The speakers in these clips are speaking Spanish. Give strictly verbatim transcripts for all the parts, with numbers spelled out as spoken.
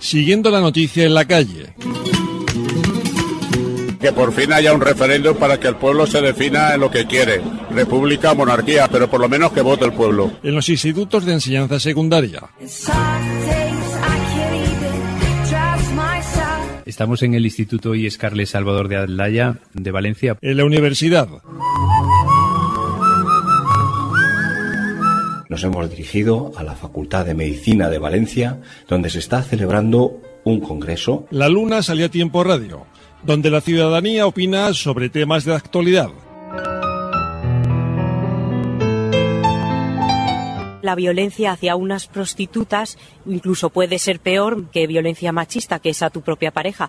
Siguiendo la noticia en la calle. Que por fin haya un referéndum para que el pueblo se defina en lo que quiere. República o monarquía, pero por lo menos que vote el pueblo. En los institutos de enseñanza secundaria. Estamos en el Instituto I E S Carles Salvador de Aldaya, de Valencia. En la universidad. Nos hemos dirigido a la Facultad de Medicina de Valencia, donde se está celebrando un congreso. La Luna salió a tiempo radio, donde la ciudadanía opina sobre temas de actualidad. La violencia hacia unas prostitutas incluso puede ser peor que violencia machista, que es a tu propia pareja.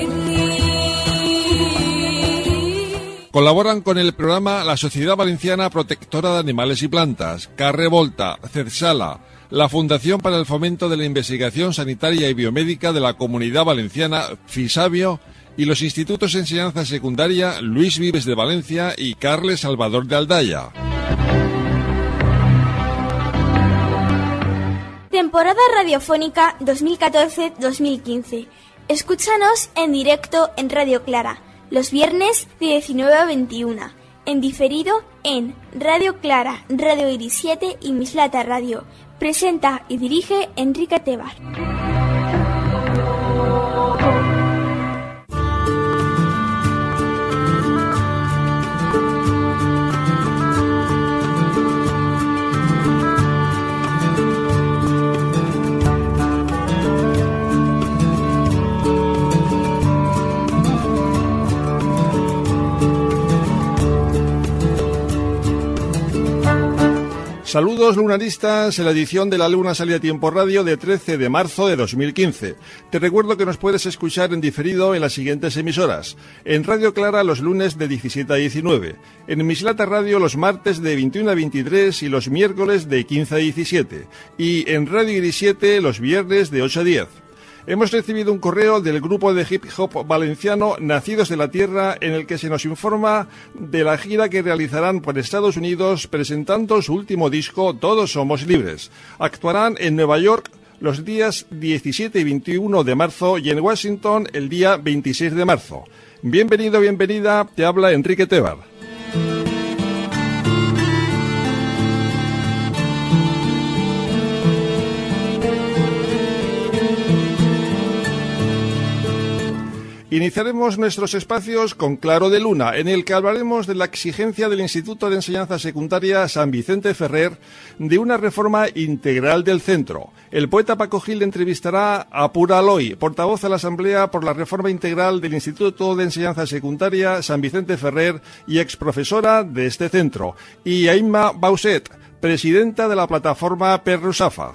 Colaboran con el programa la Sociedad Valenciana Protectora de Animales y Plantas, Carrevolta, CERSALA, la Fundación para el Fomento de la Investigación Sanitaria y Biomédica de la Comunidad Valenciana, FISABIO, y los institutos de enseñanza secundaria Luis Vives de Valencia y Carles Salvador de Aldaya. Temporada radiofónica dos mil catorce dos mil quince. Escúchanos en directo en Radio Clara, los viernes de diecinueve a veintiuna. En diferido en Radio Clara, Radio Iris siete y Mislata Radio. Presenta y dirige Enrique Tebar. Saludos lunaristas en la edición de La Luna Sale a Tiempo Radio de trece de marzo de dos mil quince. Te recuerdo que nos puedes escuchar en diferido en las siguientes emisoras. En Radio Clara los lunes de diecisiete a diecinueve. En Mislata Radio los martes de veintiuno a veintitrés y los miércoles de quince a diecisiete. Y en Radio Iris siete los viernes de ocho a diez. Hemos recibido un correo del grupo de hip hop valenciano Nacidos de la Tierra, en el que se nos informa de la gira que realizarán por Estados Unidos presentando su último disco Todos Somos Libres. Actuarán en Nueva York los días diecisiete y veintiuno de marzo y en Washington el día veintiséis de marzo. Bienvenido, bienvenida, te habla Enrique Tebar. Iniciaremos nuestros espacios con Claro de Luna, en el que hablaremos de la exigencia del Instituto de Enseñanza Secundaria San Vicente Ferrer de una reforma integral del centro. El poeta Paco Gil entrevistará a Pura Aloy, portavoz de la Asamblea por la reforma integral del Instituto de Enseñanza Secundaria San Vicente Ferrer y exprofesora de este centro, y a Imma Bauset, presidenta de la plataforma Per Rusafa.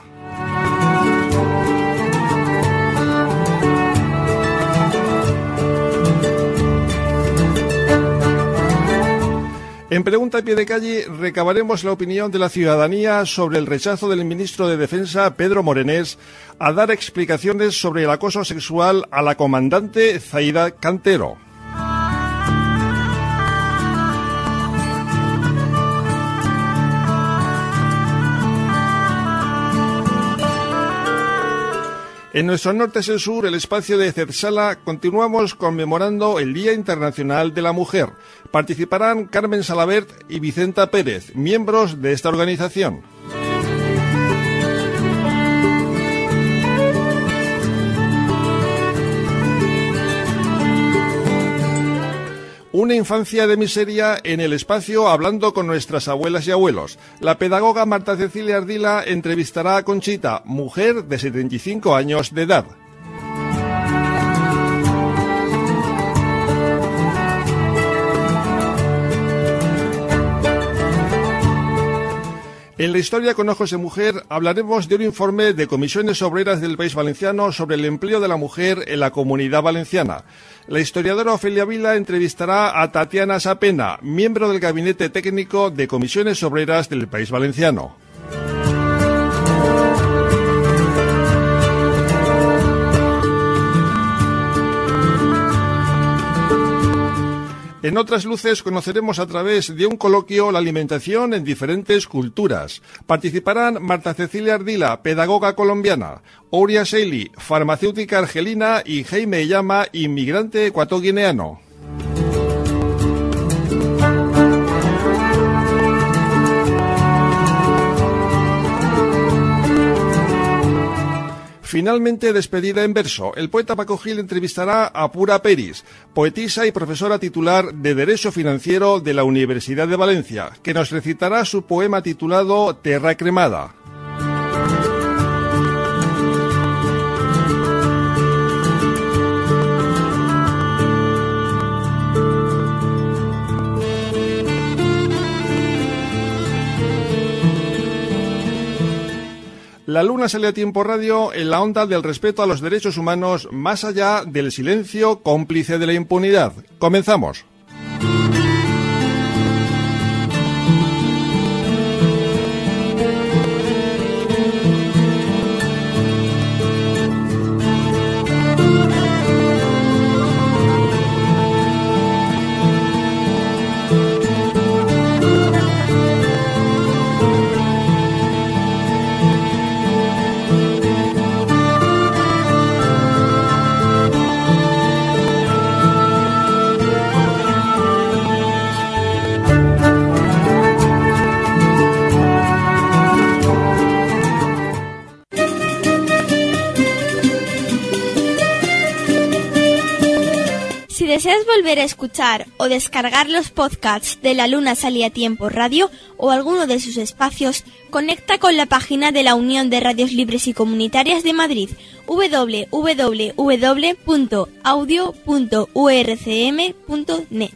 En Pregunta a Pie de Calle recabaremos la opinión de la ciudadanía sobre el rechazo del ministro de Defensa, Pedro Morenés, a dar explicaciones sobre el acoso sexual a la comandante Zaida Cantero. En nuestro norte es el sur, el espacio de CERSALA, continuamos conmemorando el Día Internacional de la Mujer. Participarán Carmen Salabert y Vicenta Pérez, miembros de esta organización. Una infancia de miseria en el espacio, hablando con nuestras abuelas y abuelos. La pedagoga Marta Cecilia Ardila entrevistará a Conchita, mujer de setenta y cinco años de edad. En la historia con ojos de mujer hablaremos de un informe de comisiones obreras del País Valenciano sobre el empleo de la mujer en la Comunidad Valenciana. La historiadora Ofelia Vila entrevistará a Tatiana Sapena, miembro del Gabinete Técnico de Comisiones Obreras del País Valenciano. En Otras Luces conoceremos a través de un coloquio la alimentación en diferentes culturas. Participarán Marta Cecilia Ardila, pedagoga colombiana, Ouria Seili, farmacéutica argelina, y Jaime Llama, inmigrante ecuatoguineano. Finalmente, despedida en verso. El poeta Paco Gil entrevistará a Pura Peris, poetisa y profesora titular de Derecho Financiero de la Universidad de Valencia, que nos recitará su poema titulado Terra Cremada. La Luna sale a Tiempo Radio en la onda del respeto a los derechos humanos, más allá del silencio cómplice de la impunidad. Comenzamos. Si deseas volver a escuchar o descargar los podcasts de La Luna Sale a Tiempo Radio o alguno de sus espacios, conecta con la página de la Unión de Radios Libres y Comunitarias de Madrid, doble u doble u doble u punto audio punto u r c m punto net.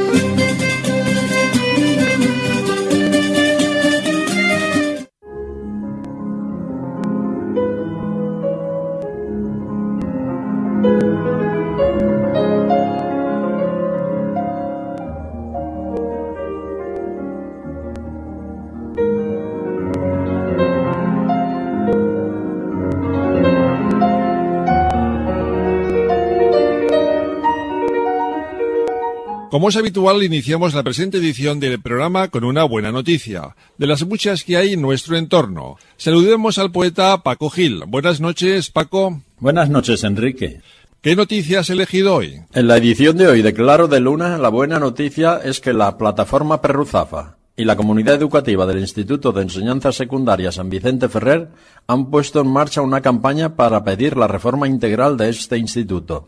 Como es habitual, iniciamos la presente edición del programa con una buena noticia, de las muchas que hay en nuestro entorno. Saludemos al poeta Paco Gil. Buenas noches, Paco. Buenas noches, Enrique. ¿Qué noticia has elegido hoy? En la edición de hoy de Claro de Luna, la buena noticia es que la plataforma Perruzafa y la comunidad educativa del Instituto de Enseñanza Secundaria San Vicente Ferrer han puesto en marcha una campaña para pedir la reforma integral de este instituto.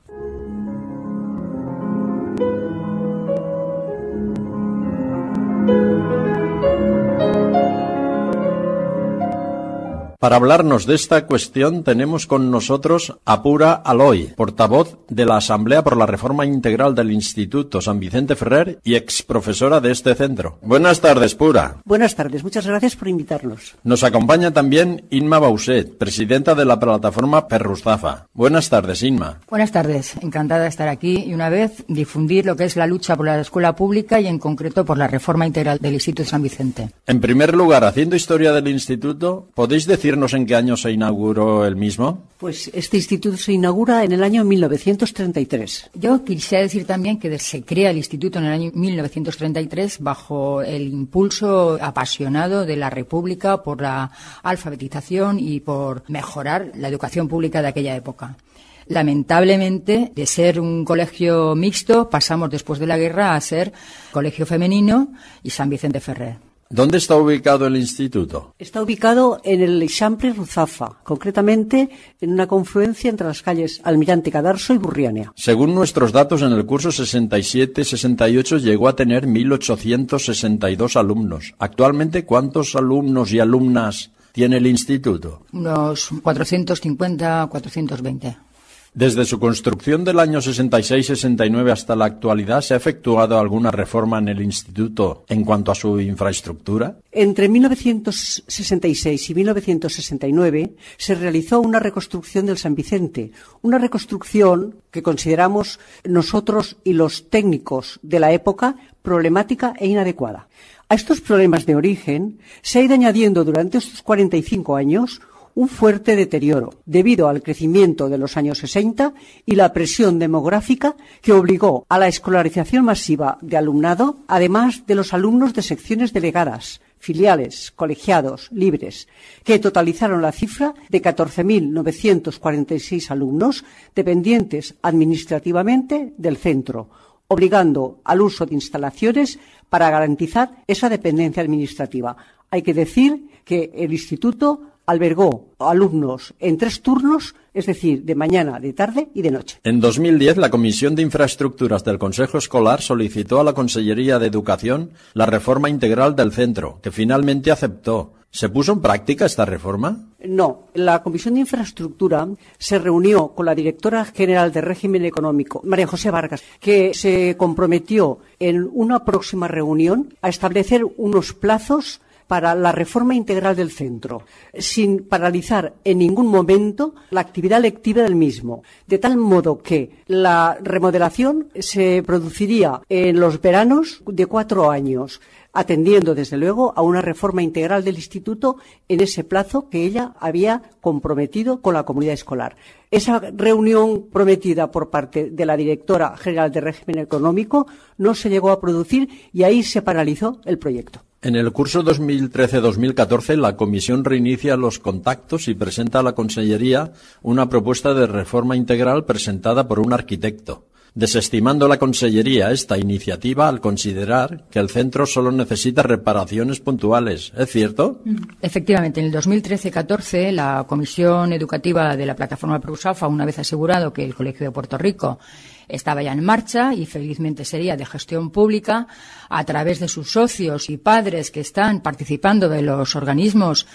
Para hablarnos de esta cuestión tenemos con nosotros a Pura Aloy, portavoz de la Asamblea por la Reforma Integral del Instituto San Vicente Ferrer y exprofesora de este centro. Buenas tardes, Pura. Buenas tardes, muchas gracias por invitarnos. Nos acompaña también Inma Bauset, presidenta de la plataforma Perruzafa. Buenas tardes, Inma. Buenas tardes, encantada de estar aquí y una vez difundir lo que es la lucha por la escuela pública y en concreto por la reforma integral del Instituto San Vicente. En primer lugar, haciendo historia del instituto, ¿podéis decir en qué año se inauguró el mismo? Pues este instituto se inaugura en el año mil novecientos treinta y tres. Yo quisiera decir también que se crea el instituto en el año mil novecientos treinta y tres bajo el impulso apasionado de la República por la alfabetización y por mejorar la educación pública de aquella época. Lamentablemente, de ser un colegio mixto, pasamos después de la guerra a ser colegio femenino y San Vicente Ferrer. ¿Dónde está ubicado el instituto? Está ubicado en el Eixample Ruzafa, concretamente en una confluencia entre las calles Almirante Cadarso y Burriania. Según nuestros datos, en el curso sesenta y siete sesenta y ocho llegó a tener mil ochocientos sesenta y dos alumnos. Actualmente, ¿cuántos alumnos y alumnas tiene el instituto? Unos cuatrocientos cincuenta, cuatrocientos veinte. Desde su construcción del año sesenta y seis sesenta y nueve hasta la actualidad, ¿se ha efectuado alguna reforma en el instituto en cuanto a su infraestructura? Entre mil novecientos sesenta y seis y mil novecientos sesenta y nueve se realizó una reconstrucción del San Vicente, una reconstrucción que consideramos nosotros y los técnicos de la época problemática e inadecuada. A estos problemas de origen se ha ido añadiendo durante estos cuarenta y cinco años un fuerte deterioro debido al crecimiento de los años sesenta y la presión demográfica que obligó a la escolarización masiva de alumnado, además de los alumnos de secciones delegadas, filiales, colegiados, libres, que totalizaron la cifra de catorce mil novecientos cuarenta y seis alumnos dependientes administrativamente del centro, obligando al uso de instalaciones para garantizar esa dependencia administrativa. Hay que decir que el instituto albergó alumnos en tres turnos, es decir, de mañana, de tarde y de noche. En dos mil diez, la Comisión de Infraestructuras del Consejo Escolar solicitó a la Consellería de Educación la reforma integral del centro, que finalmente aceptó. ¿Se puso en práctica esta reforma? No. La Comisión de Infraestructura se reunió con la directora general de Régimen Económico, María José Vargas, que se comprometió en una próxima reunión a establecer unos plazos para la reforma integral del centro, sin paralizar en ningún momento la actividad lectiva del mismo, de tal modo que la remodelación se produciría en los veranos de cuatro años, atendiendo, desde luego, a una reforma integral del instituto en ese plazo que ella había comprometido con la comunidad escolar. Esa reunión prometida por parte de la directora general de Régimen Económico no se llegó a producir y ahí se paralizó el proyecto. En el curso dos mil trece dos mil catorce, la Comisión reinicia los contactos y presenta a la Consellería una propuesta de reforma integral presentada por un arquitecto, desestimando la Consellería esta iniciativa al considerar que el centro solo necesita reparaciones puntuales. ¿Es cierto? Efectivamente, en el dos mil trece catorce, la Comisión Educativa de la Plataforma Prusafa, una vez asegurado que el Colegio de Puerto Rico estaba ya en marcha y felizmente sería de gestión pública, a través de sus socios y padres que están participando de los organismos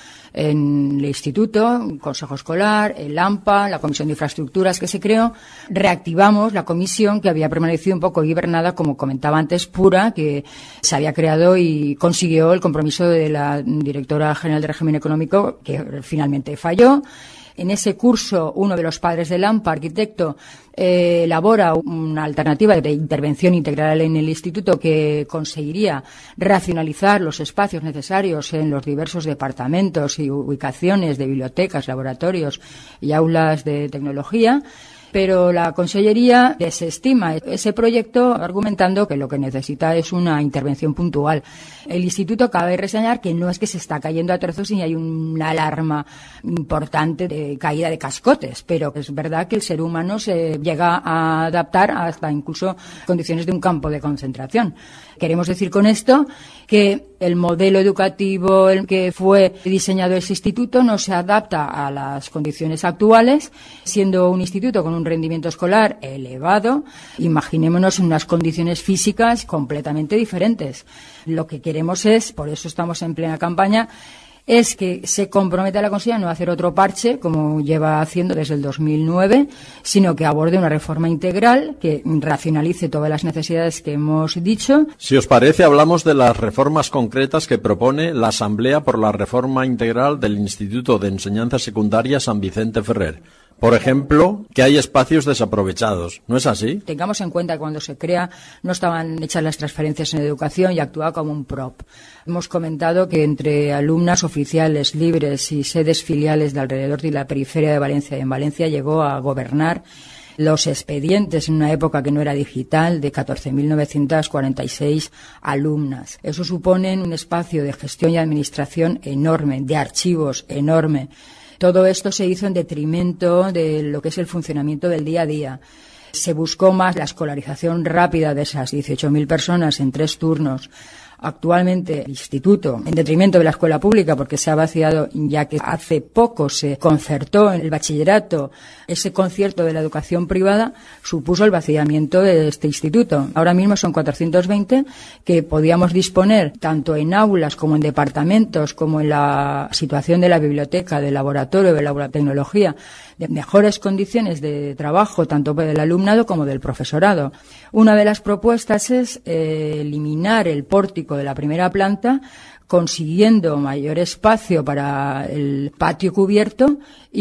en el instituto, el Consejo Escolar, el AMPA, la Comisión de Infraestructuras que se creó, reactivamos la comisión que había permanecido un poco hibernada, como comentaba antes, Pura, que se había creado y consiguió el compromiso de la directora general de Régimen Económico, que finalmente falló. En ese curso, uno de los padres del AMPA, arquitecto, eh, elabora una alternativa de intervención integral en el instituto que conseguiría racionalizar los espacios necesarios en los diversos departamentos y ubicaciones de bibliotecas, laboratorios y aulas de tecnología. Pero la Consellería desestima ese proyecto argumentando que lo que necesita es una intervención puntual. El Instituto acaba de reseñar que no es que se está cayendo a trozos y hay una alarma importante de caída de cascotes, pero es verdad que el ser humano se llega a adaptar hasta incluso condiciones de un campo de concentración. Queremos decir con esto que el modelo educativo en que fue diseñado ese instituto no se adapta a las condiciones actuales, siendo un instituto con un rendimiento escolar elevado. Imaginémonos unas condiciones físicas completamente diferentes. Lo que queremos es, por eso estamos en plena campaña, es que se comprometa la Consellería a no hacer otro parche, como lleva haciendo desde el dos mil nueve, sino que aborde una reforma integral que racionalice todas las necesidades que hemos dicho. Si os parece, hablamos de las reformas concretas que propone la Asamblea por la Reforma Integral del Instituto de Enseñanza Secundaria San Vicente Ferrer. Por ejemplo, que hay espacios desaprovechados. ¿No es así? Tengamos en cuenta que cuando se crea no estaban hechas las transferencias en educación y actuaba como un P R O P. Hemos comentado que entre alumnas oficiales, libres y sedes filiales de alrededor de la periferia de Valencia y en Valencia llegó a gobernar los expedientes en una época que no era digital de catorce mil novecientas cuarenta y seis alumnas. Eso supone un espacio de gestión y administración enorme, de archivos enorme. Todo esto se hizo en detrimento de lo que es el funcionamiento del día a día. Se buscó más la escolarización rápida de esas dieciocho mil personas en tres turnos. Actualmente el instituto, en detrimento de la escuela pública, porque se ha vaciado, ya que hace poco se concertó en el bachillerato ese concierto de la educación privada, supuso el vaciamiento de este instituto. Ahora mismo son cuatrocientos veinte que podíamos disponer tanto en aulas como en departamentos, como en la situación de la biblioteca, del laboratorio, de la tecnología, de mejores condiciones de trabajo, tanto del alumnado como del profesorado. Una de las propuestas es eh, eliminar el pórtico de la primera planta, consiguiendo mayor espacio para el patio cubierto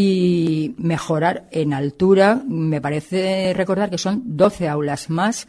y mejorar en altura. Me parece recordar que son doce aulas más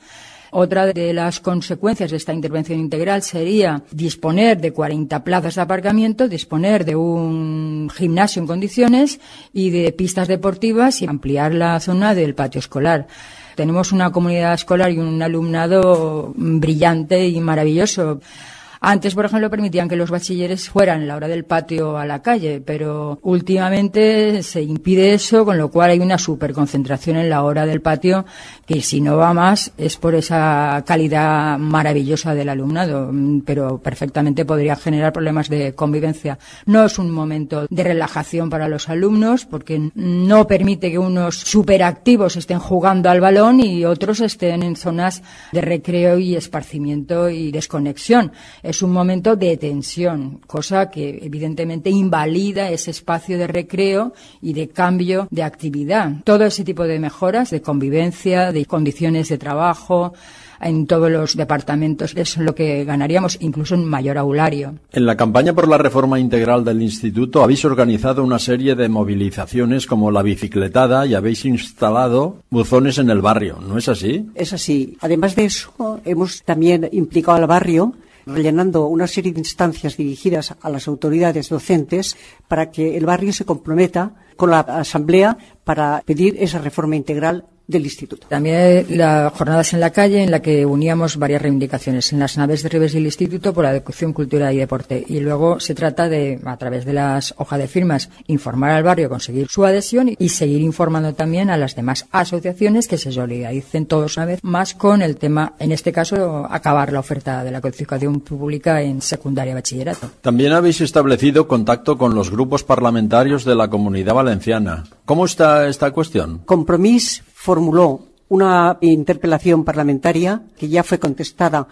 Otra de las consecuencias de esta intervención integral sería disponer de cuarenta plazas de aparcamiento, disponer de un gimnasio en condiciones y de pistas deportivas y ampliar la zona del patio escolar. Tenemos una comunidad escolar y un alumnado brillante y maravilloso. Antes, por ejemplo, permitían que los bachilleres fueran a la hora del patio a la calle, pero últimamente se impide eso, con lo cual hay una superconcentración en la hora del patio que, si no va más, es por esa calidad maravillosa del alumnado, pero perfectamente podría generar problemas de convivencia. No es un momento de relajación para los alumnos, porque no permite que unos superactivos estén jugando al balón y otros estén en zonas de recreo y esparcimiento y desconexión. Es un momento de tensión, cosa que evidentemente invalida ese espacio de recreo y de cambio de actividad. Todo ese tipo de mejoras de convivencia, de condiciones de trabajo en todos los departamentos es lo que ganaríamos, incluso en mayor aulario. En la campaña por la reforma integral del Instituto habéis organizado una serie de movilizaciones como la bicicletada y habéis instalado buzones en el barrio, ¿no es así? Es así. Además de eso, hemos también implicado al barrio rellenando una serie de instancias dirigidas a las autoridades docentes para que el barrio se comprometa con la asamblea para pedir esa reforma integral del instituto. También las jornadas en la calle, en la que uníamos varias reivindicaciones en las naves de Ribes del instituto por la educación, cultura y deporte, y luego se trata de, a través de las hojas de firmas, informar al barrio, conseguir su adhesión y seguir informando también a las demás asociaciones que se solidaricen todos una vez más con el tema, en este caso, acabar la oferta de la educación pública en secundaria y bachillerato. También habéis establecido contacto con los grupos parlamentarios de la Comunidad Valenciana. ¿Cómo está esta cuestión? Compromís formuló una interpelación parlamentaria que ya fue contestada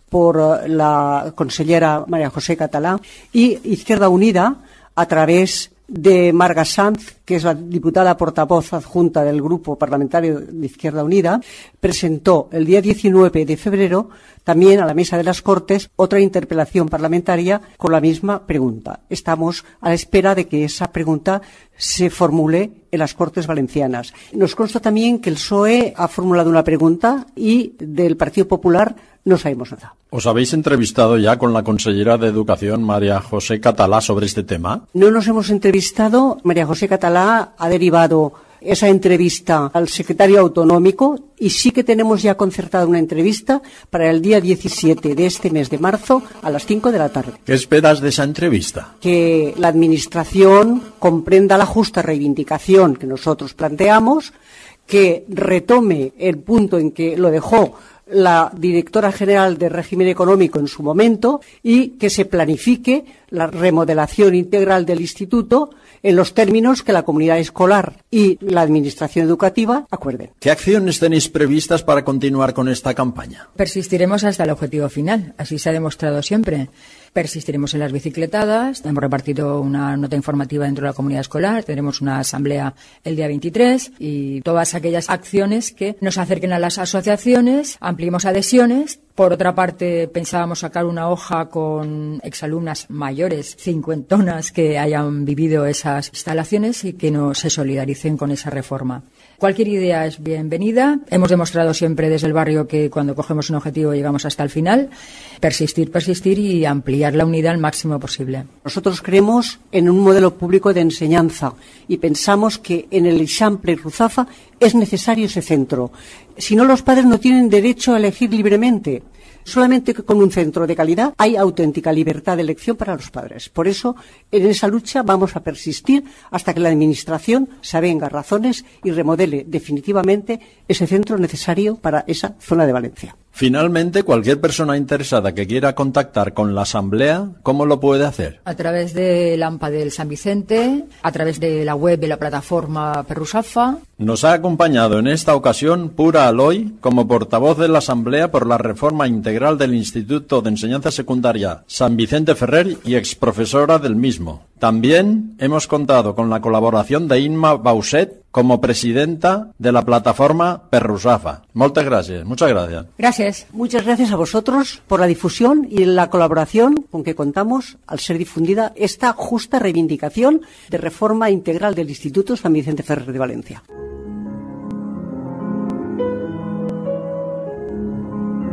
por la consellera María José Catalá, y Izquierda Unida, a través de Marga Sanz, que es la diputada portavoz adjunta del Grupo Parlamentario de Izquierda Unida, presentó el día diecinueve de febrero también a la Mesa de las Cortes otra interpelación parlamentaria con la misma pregunta. Estamos a la espera de que esa pregunta se formule en las Cortes Valencianas. Nos consta también que el P S O E ha formulado una pregunta y del Partido Popular no sabemos nada. ¿Os habéis entrevistado ya con la consellera de Educación, María José Catalá, sobre este tema? No nos hemos entrevistado. María José Catalá ha derivado esa entrevista al secretario autonómico y sí que tenemos ya concertada una entrevista para el día diecisiete de este mes de marzo a las cinco de la tarde. ¿Qué esperas de esa entrevista? Que la Administración comprenda la justa reivindicación que nosotros planteamos, que retome el punto en que lo dejó la directora general de régimen económico en su momento y que se planifique la remodelación integral del instituto en los términos que la comunidad escolar y la administración educativa acuerden. ¿Qué acciones tenéis previstas para continuar con esta campaña? Persistiremos hasta el objetivo final, así se ha demostrado siempre. Persistiremos en las bicicletadas, hemos repartido una nota informativa dentro de la comunidad escolar, tendremos una asamblea el día veintitrés y todas aquellas acciones que nos acerquen a las asociaciones, ampliemos adhesiones. Por otra parte, pensábamos sacar una hoja con exalumnas mayores, cincuentonas, que hayan vivido esas instalaciones y que no se solidaricen con esa reforma. Cualquier idea es bienvenida. Hemos demostrado siempre desde el barrio que cuando cogemos un objetivo llegamos hasta el final. Persistir, persistir y ampliar la unidad al máximo posible. Nosotros creemos en un modelo público de enseñanza y pensamos que en el Eixample y Ruzafa es necesario ese centro. Si no, los padres no tienen derecho a elegir libremente. Solamente con un centro de calidad hay auténtica libertad de elección para los padres. Por eso, en esa lucha vamos a persistir hasta que la Administración se avenga razones y remodele definitivamente ese centro necesario para esa zona de Valencia. Finalmente, cualquier persona interesada que quiera contactar con la Asamblea, ¿cómo lo puede hacer? A través del AMPA del San Vicente, a través de la web de la plataforma Perrusafa. Nos ha acompañado en esta ocasión Pura Aloy como portavoz de la Asamblea por la reforma integral del Instituto de Enseñanza Secundaria San Vicente Ferrer y exprofesora del mismo. También hemos contado con la colaboración de Inma Bauset como presidenta de la plataforma Perrusafa. Muchas gracias. Muchas gracias. Gracias. Muchas gracias a vosotros por la difusión y la colaboración con que contamos al ser difundida esta justa reivindicación de reforma integral del Instituto San Vicente Ferrer de Valencia.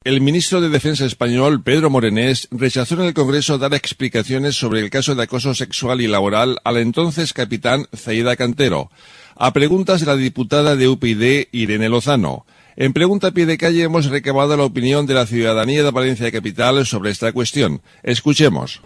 El ministro de Defensa español, Pedro Morenés, rechazó en el Congreso dar explicaciones sobre el caso de acoso sexual y laboral al entonces capitán Zaida Cantero, a preguntas de la diputada de U P yD, Irene Lozano. En Pregunta a Pie de Calle hemos recabado la opinión de la ciudadanía de Valencia Capital sobre esta cuestión. Escuchemos.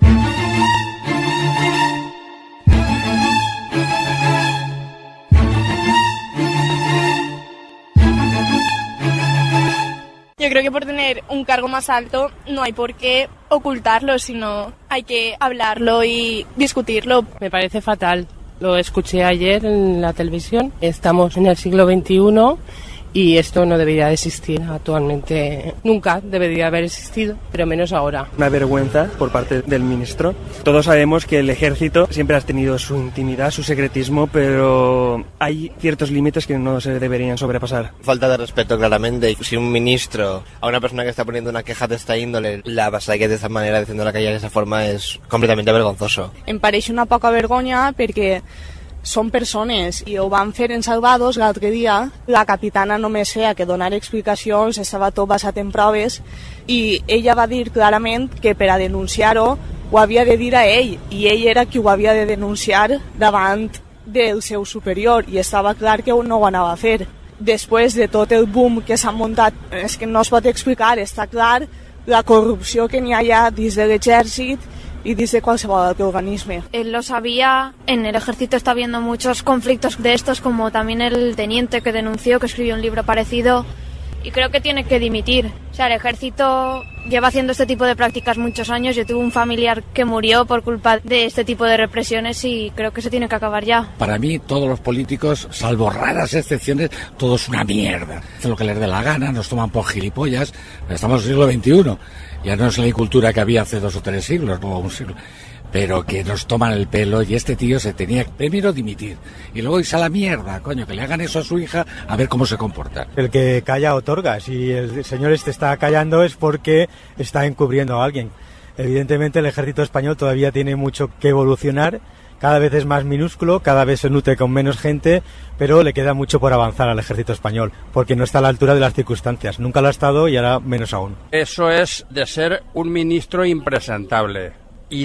Yo creo que por tener un cargo más alto no hay por qué ocultarlo, sino hay que hablarlo y discutirlo. Me parece fatal. Lo escuché ayer en la televisión. Estamos en el siglo veintiuno y esto no debería de existir actualmente. Nunca debería haber existido, pero menos ahora. Una vergüenza por parte del ministro. Todos sabemos que el ejército siempre ha tenido su intimidad, su secretismo, pero hay ciertos límites que no se deberían sobrepasar. Falta de respeto, claramente. Si un ministro a una persona que está poniendo una queja de esta índole la vasalle de esta manera, diciendo la calle de esa forma, es completamente vergonzoso. Em pareix una poca vergonya perquè són persones i ho van fer en Salvados l'altre dia. La capitana només feia que donar explicacions, estava tot basat en proves i ella va dir clarament que per a denunciar-ho ho havia de dir a ell i ell era qui ho havia de denunciar davant del seu superior i estava clar que no ho anava a fer. Després de tot el boom que s'ha muntat, és que no es pot explicar, està clar la corrupció que n'hi ha allà dins de l'exèrcit y dice cuál se va a organismo. Él lo sabía, en el ejército está habiendo muchos conflictos de estos, como también el teniente que denunció, que escribió un libro parecido, y creo que tiene que dimitir. O sea, el ejército lleva haciendo este tipo de prácticas muchos años. Yo tuve un familiar que murió por culpa de este tipo de represiones y creo que se tiene que acabar ya. Para mí, todos los políticos, salvo raras excepciones, todo es una mierda. Hacen lo que les dé la gana, nos toman por gilipollas. Estamos en el siglo veintiuno. Ya no es la cultura que había hace dos o tres siglos, no un siglo. Pero que nos toman el pelo y este tío se tenía que primero dimitir y luego irse a la mierda, coño, que le hagan eso a su hija a ver cómo se comporta. El que calla otorga. Si el señor este está callando es porque está encubriendo a alguien. Evidentemente el ejército español todavía tiene mucho que evolucionar, cada vez es más minúsculo, cada vez se nutre con menos gente, pero le queda mucho por avanzar al ejército español, porque no está a la altura de las circunstancias. Nunca lo ha estado y ahora menos aún. Eso es de ser un ministro impresentable y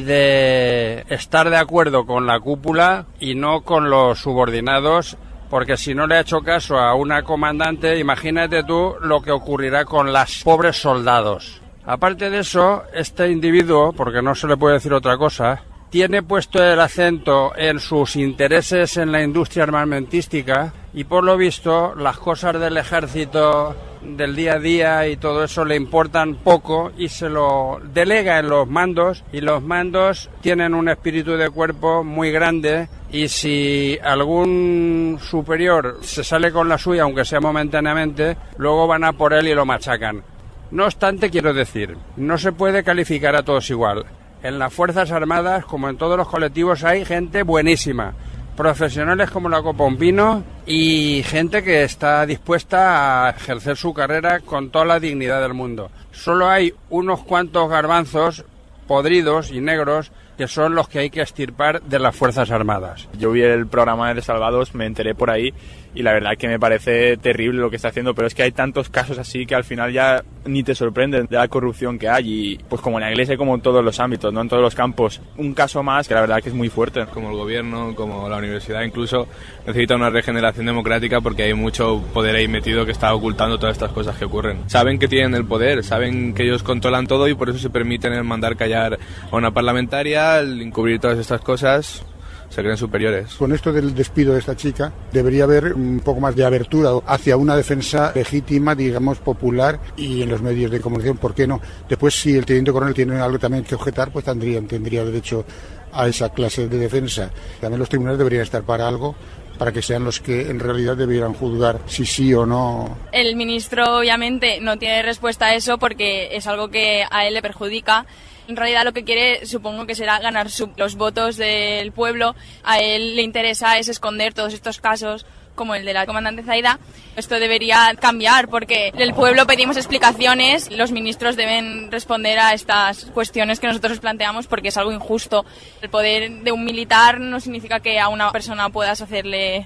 de estar de acuerdo con la cúpula y no con los subordinados, porque si no le ha hecho caso a una comandante, imagínate tú lo que ocurrirá con las pobres soldados. Aparte de eso, este individuo, porque no se le puede decir otra cosa, tiene puesto el acento en sus intereses en la industria armamentística y por lo visto las cosas del ejército, del día a día y todo eso le importan poco y se lo delega en los mandos, y los mandos tienen un espíritu de cuerpo muy grande y si algún superior se sale con la suya, aunque sea momentáneamente, luego van a por él y lo machacan. No obstante, quiero decir, no se puede calificar a todos igual. En las Fuerzas Armadas, como en todos los colectivos, hay gente buenísima, profesionales como la Copa Un Pino y gente que está dispuesta a ejercer su carrera con toda la dignidad del mundo. Solo hay unos cuantos garbanzos podridos y negros que son los que hay que extirpar de las Fuerzas Armadas. Yo vi el programa de Salvados, me enteré por ahí y la verdad es que me parece terrible lo que está haciendo, pero es que hay tantos casos así que al final ya ni te sorprenden de la corrupción que hay y pues como en la iglesia, como en todos los ámbitos, no en todos los campos. Un caso más que la verdad es que es muy fuerte. Como el gobierno, como la universidad incluso, necesita una regeneración democrática porque hay mucho poder ahí metido que está ocultando todas estas cosas que ocurren. Saben que tienen el poder, saben que ellos controlan todo y por eso se permiten el mandar callar a una parlamentaria, el encubrir todas estas cosas. Se creen superiores. Con esto del despido de esta chica debería haber un poco más de abertura hacia una defensa legítima, digamos, popular y en los medios de comunicación, ¿por qué no? Después, si el teniente coronel tiene algo también que objetar, pues tendría, tendría derecho a esa clase de defensa. También los tribunales deberían estar para algo, para que sean los que en realidad debieran juzgar si sí o no. El ministro obviamente no tiene respuesta a eso porque es algo que a él le perjudica. En realidad lo que quiere, supongo que será ganar su, los votos del pueblo. A él le interesa es esconder todos estos casos, como el de la comandante Zaida. Esto debería cambiar porque el pueblo pedimos explicaciones, los ministros deben responder a estas cuestiones que nosotros planteamos porque es algo injusto. El poder de un militar no significa que a una persona puedas hacerle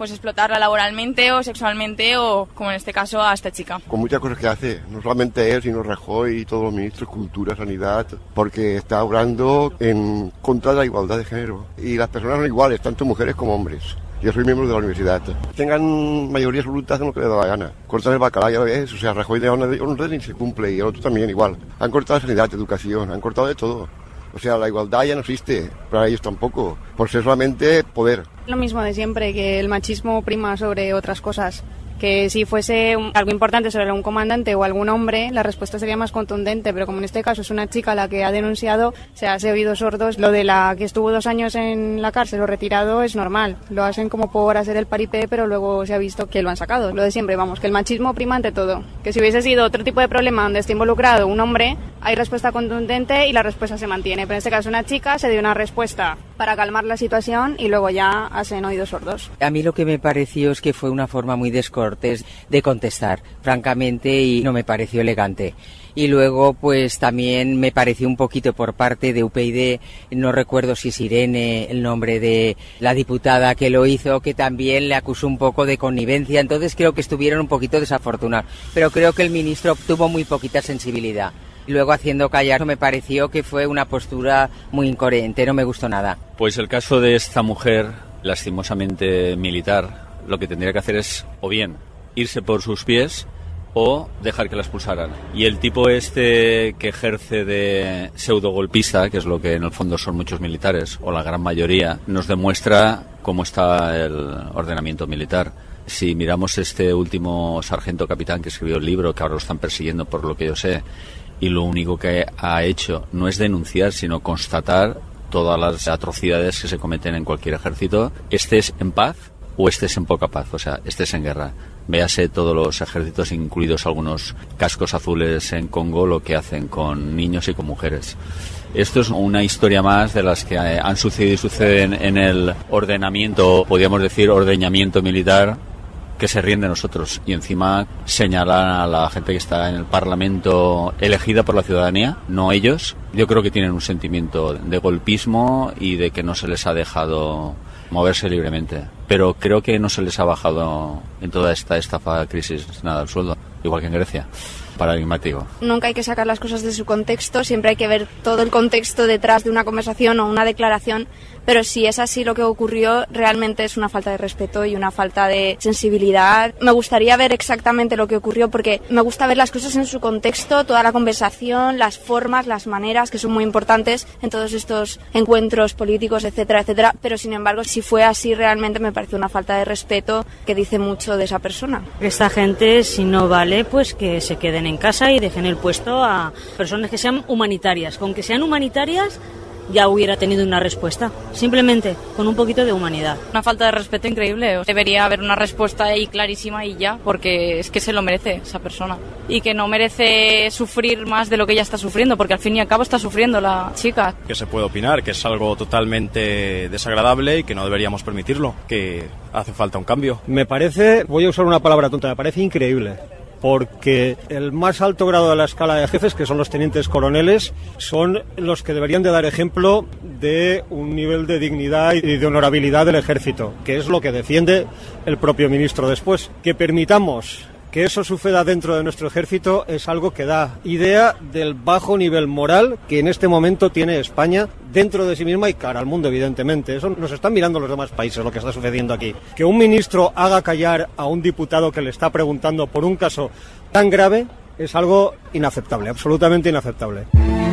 pues explotarla laboralmente o sexualmente o, como en este caso, a esta chica. Con muchas cosas que hace, no solamente él, sino Rajoy y todos los ministros, Cultura, Sanidad, porque está obrando en contra de la igualdad de género. Y las personas son iguales, tanto mujeres como hombres. Yo soy miembro de la universidad. Tengan mayoría absoluta, hacen lo que les da la gana. Cortan el bacalao, ya lo ves, o sea, Rajoy de una orden y se cumple, y el otro también igual. Han cortado sanidad, educación, han cortado de todo. O sea, la igualdad ya no existe, para ellos tampoco, por ser solamente poder. Lo mismo de siempre, que el machismo prima sobre otras cosas. Que si fuese un, algo importante sobre un comandante o algún hombre, la respuesta sería más contundente, pero como en este caso es una chica la que ha denunciado, se hace oídos sordos. Lo de la que estuvo dos años en la cárcel o retirado es normal, lo hacen como por hacer el paripé, pero luego se ha visto que lo han sacado. Lo de siempre, vamos, que el machismo prima ante todo, que si hubiese sido otro tipo de problema donde esté involucrado un hombre, hay respuesta contundente y la respuesta se mantiene, pero en este caso una chica se dio una respuesta para calmar la situación y luego ya hacen oídos sordos. A mí lo que me pareció es que fue una forma muy descortés de contestar, francamente, y no me pareció elegante. Y luego, pues también me pareció un poquito por parte de U P YD, no recuerdo si es Irene, el nombre de la diputada que lo hizo, que también le acusó un poco de connivencia, entonces creo que estuvieron un poquito desafortunados, pero creo que el ministro tuvo muy poquita sensibilidad. Y luego, haciendo callar, me pareció que fue una postura muy incoherente, no me gustó nada. Pues el caso de esta mujer, lastimosamente militar, lo que tendría que hacer es, o bien, irse por sus pies o dejar que la expulsaran. Y el tipo este que ejerce de pseudogolpista, que es lo que en el fondo son muchos militares, o la gran mayoría, nos demuestra cómo está el ordenamiento militar. Si miramos este último sargento capitán que escribió el libro, que ahora lo están persiguiendo por lo que yo sé, y lo único que ha hecho no es denunciar, sino constatar todas las atrocidades que se cometen en cualquier ejército, estés en paz o estés en poca paz, o sea, estés en guerra. Véase todos los ejércitos, incluidos algunos cascos azules en Congo, lo que hacen con niños y con mujeres. Esto es una historia más de las que han sucedido y suceden en el ordenamiento, podríamos decir ordeñamiento militar, que se ríen de nosotros y encima señalan a la gente que está en el Parlamento elegida por la ciudadanía, no ellos. Yo creo que tienen un sentimiento de golpismo y de que no se les ha dejado moverse libremente, pero creo que no se les ha bajado en toda esta estafa crisis nada el sueldo, igual que en Grecia. Paradigmático. Nunca hay que sacar las cosas de su contexto, siempre hay que ver todo el contexto detrás de una conversación o una declaración, pero si es así lo que ocurrió, realmente es una falta de respeto y una falta de sensibilidad. Me gustaría ver exactamente lo que ocurrió porque me gusta ver las cosas en su contexto, toda la conversación, las formas, las maneras, que son muy importantes en todos estos encuentros políticos, etcétera, etcétera, pero sin embargo, si fue así, realmente me parece una falta de respeto que dice mucho de esa persona. Esta gente, si no vale, pues que se queden en casa y dejen el puesto a personas que sean humanitarias. Con que sean humanitarias ya hubiera tenido una respuesta, simplemente con un poquito de humanidad. Una falta de respeto increíble, debería haber una respuesta ahí clarísima y ya, porque es que se lo merece esa persona y que no merece sufrir más de lo que ella está sufriendo, porque al fin y al cabo está sufriendo la chica. Que se puede opinar, que es algo totalmente desagradable y que no deberíamos permitirlo, que hace falta un cambio. Me parece, voy a usar una palabra tonta, me parece increíble. Porque el más alto grado de la escala de jefes, que son los tenientes coroneles, son los que deberían de dar ejemplo de un nivel de dignidad y de honorabilidad del ejército, que es lo que defiende el propio ministro después. Que permitamos que eso suceda dentro de nuestro ejército es algo que da idea del bajo nivel moral que en este momento tiene España dentro de sí misma y cara al mundo, evidentemente. Eso nos están mirando los demás países, lo que está sucediendo aquí. Que un ministro haga callar a un diputado que le está preguntando por un caso tan grave es algo inaceptable, absolutamente inaceptable.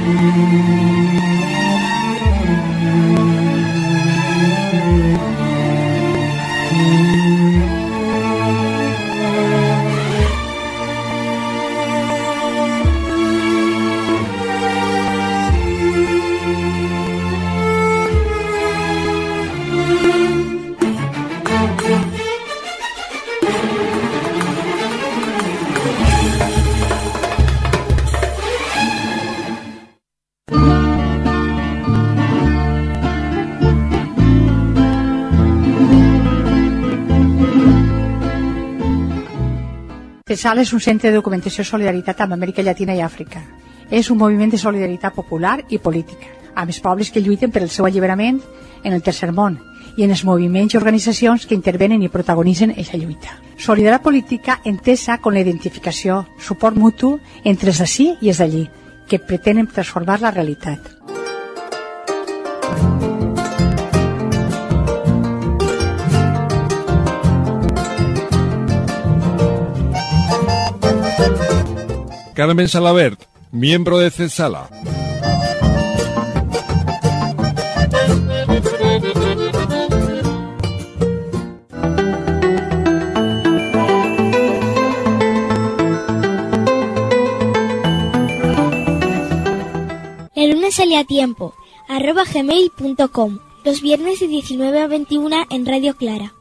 CESAL és un centre de documentació i solidaritat amb Amèrica Llatina i Àfrica. És un moviment de solidaritat popular i política, amb els pobles que lluiten per el seu alliberament en el tercer món i en els moviments i organitzacions que intervenen i protagonitzen aquesta lluita. Solidaritat política entesa com la identificació, suport mutu entre els d'ací i els d'allí, que pretenen transformar la realitat. Carmen Salabert, miembro de CESALA. El lunes sale a tiempo, arroba gmail punto com, los viernes de diecinueve a veintiuna en Radio Clara.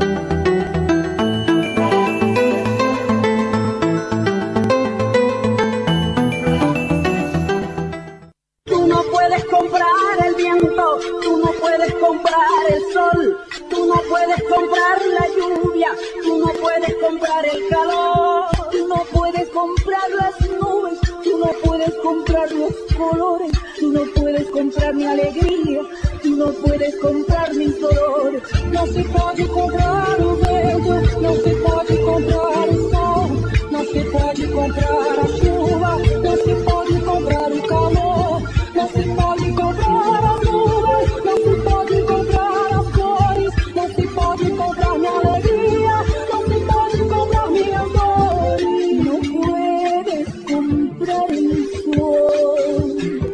Tú no puedes comprar el viento, tú no puedes comprar el sol, tú no puedes comprar la lluvia, tú no puedes comprar el calor, tú no puedes comprar las nubes, tú no puedes comprar los colores, tú no puedes comprar mi alegría, tú no puedes comprar mis dolores. No se puede comprar o vento, no se puede comprar o sol, no se puede comprar a chuva, no se puede comprar o calor, no se puede comprar as nuvens, no se puede comprar as cores, no se puede comprar mi alegría, no se puede comprar mi amor, no puedes comprar el sol.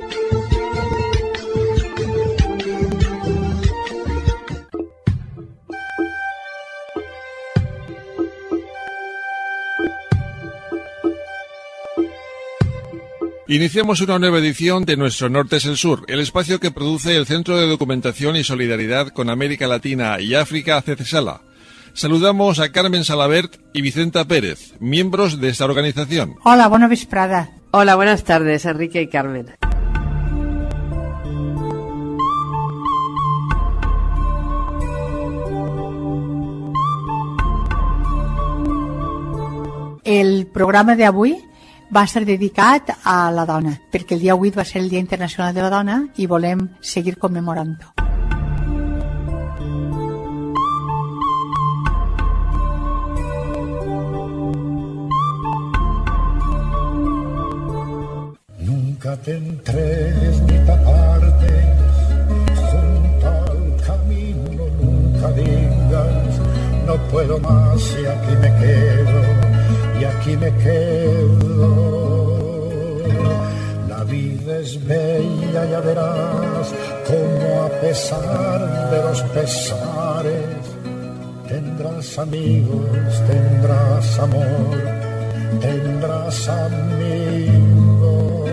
Iniciamos una nueva edición de Nuestro Norte es el Sur, el espacio que produce el Centro de Documentación y Solidaridad con América Latina y África, CESALA. Saludamos a Carmen Salabert y Vicenta Pérez, miembros de esta organización. Hola, bona vesprada. Hola, buenas tardes, Enrique y Carmen. El programa d'avui va estar dedicat a la dona, perquè el dia vuit va ser el Dia Internacional de la Dona i volem seguir commemorant-ho. Nunca te entregues ni te apartes, junto al camino nunca digas, no puedo más y aquí me quedo. Y aquí me quedo. La vida es bella, ya verás cómo a pesar de los pesares tendrás amigos, tendrás amor, tendrás amigos.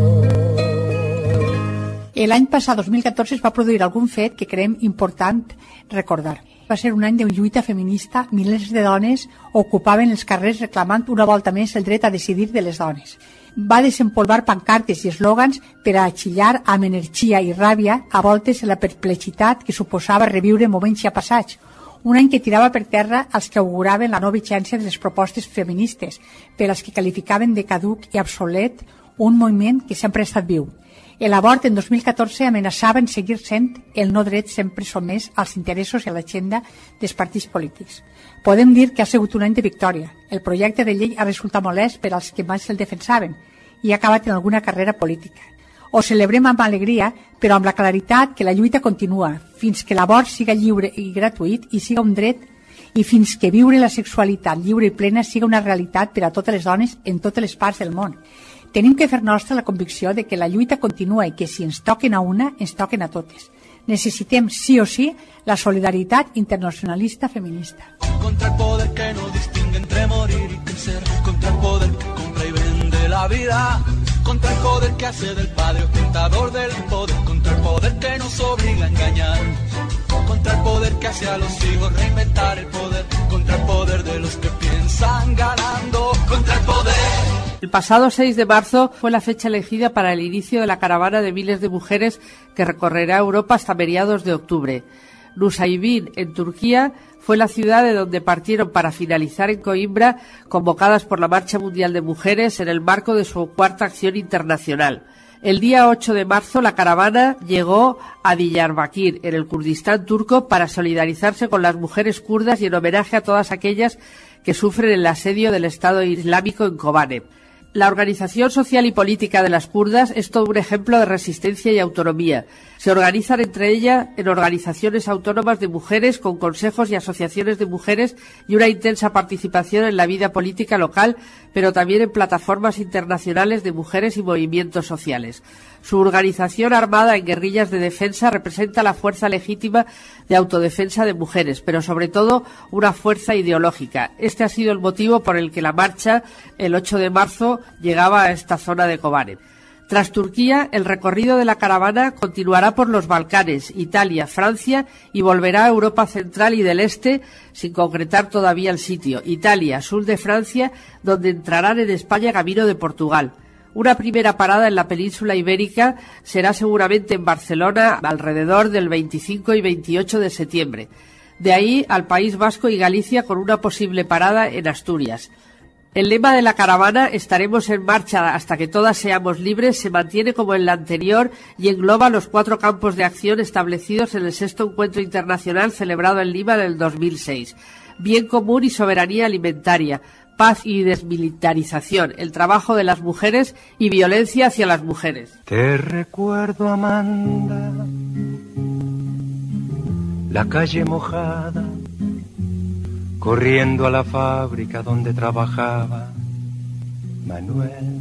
L'any passat, dos mil catorze, es va produir algun fet que creiem important recordar. Va ser un any de lluita feminista, milers de dones ocupaven els carrers reclamant una volta més el dret a decidir de les dones. Va desempolvar pancartes i eslògans per a xillar amb energia i ràbia a voltes la perplexitat que suposava reviure moments ja passats. Un any que tirava per terra els que auguraven la no vigència de les propostes feministes, per als que qualificaven de caduc i obsolet un moviment que sempre ha estat viu. L'abort en dos mil catorze amenaçava en seguir sent el no dret sempre sotmès als interessos i a l'agenda dels partits polítics. Podem dir que ha sigut un any de victòria. El projecte de llei ha resultat molest per als que més el defensaven i ha acabat en alguna carrera política. Ho celebrem amb alegria, però amb la claritat que la lluita continua, fins que l'abort siga lliure i gratuït i siga un dret, i fins que viure la sexualitat lliure i plena siga una realitat per a totes les dones en totes les parts del món. Tenim que fer nostra la convicció de que la lluita continua i que si ens toquen a una, ens toquen a totes. Necessitem, sí o sí, la solidaritat internacionalista feminista. Contra el poder que no distingue entre morir y crecer, contra el poder que compra y vende la vida, contra el poder que hace del padre ostentador del poder, contra el poder que nos obliga a engañar, contra el poder que hace a los hijos reinventar el poder, contra el poder de los que piensan ganando, contra el poder. El pasado seis de marzo fue la fecha elegida para el inicio de la caravana de miles de mujeres que recorrerá Europa hasta mediados de octubre. Nusaybin, en Turquía, fue la ciudad de donde partieron para finalizar en Coimbra, convocadas por la Marcha Mundial de Mujeres en el marco de su cuarta acción internacional. El día ocho de marzo la caravana llegó a Diyarbakir, en el Kurdistán turco, para solidarizarse con las mujeres kurdas y en homenaje a todas aquellas que sufren el asedio del Estado Islámico en Kobane. La organización social y política de las kurdas es todo un ejemplo de resistencia y autonomía. Se organizan entre ellas en organizaciones autónomas de mujeres con consejos y asociaciones de mujeres y una intensa participación en la vida política local, pero también en plataformas internacionales de mujeres y movimientos sociales. Su organización armada en guerrillas de defensa representa la fuerza legítima de autodefensa de mujeres, pero sobre todo una fuerza ideológica. Este ha sido el motivo por el que la marcha, el ocho de marzo, llegaba a esta zona de Kobane. Tras Turquía, el recorrido de la caravana continuará por los Balcanes, Italia, Francia y volverá a Europa Central y del Este, sin concretar todavía el sitio. Italia, sur de Francia, donde entrarán en España camino de Portugal. Una primera parada en la península ibérica será seguramente en Barcelona alrededor del veinticinco y veintiocho de septiembre. De ahí al País Vasco y Galicia con una posible parada en Asturias. El lema de la caravana, estaremos en marcha hasta que todas seamos libres, se mantiene como en la anterior y engloba los cuatro campos de acción establecidos en el sexto encuentro internacional celebrado en Lima en el dos mil seis. Bien común y soberanía alimentaria, paz y desmilitarización, el trabajo de las mujeres y violencia hacia las mujeres. Te recuerdo, Amanda, la calle mojada, corriendo a la fábrica donde trabajaba Manuel.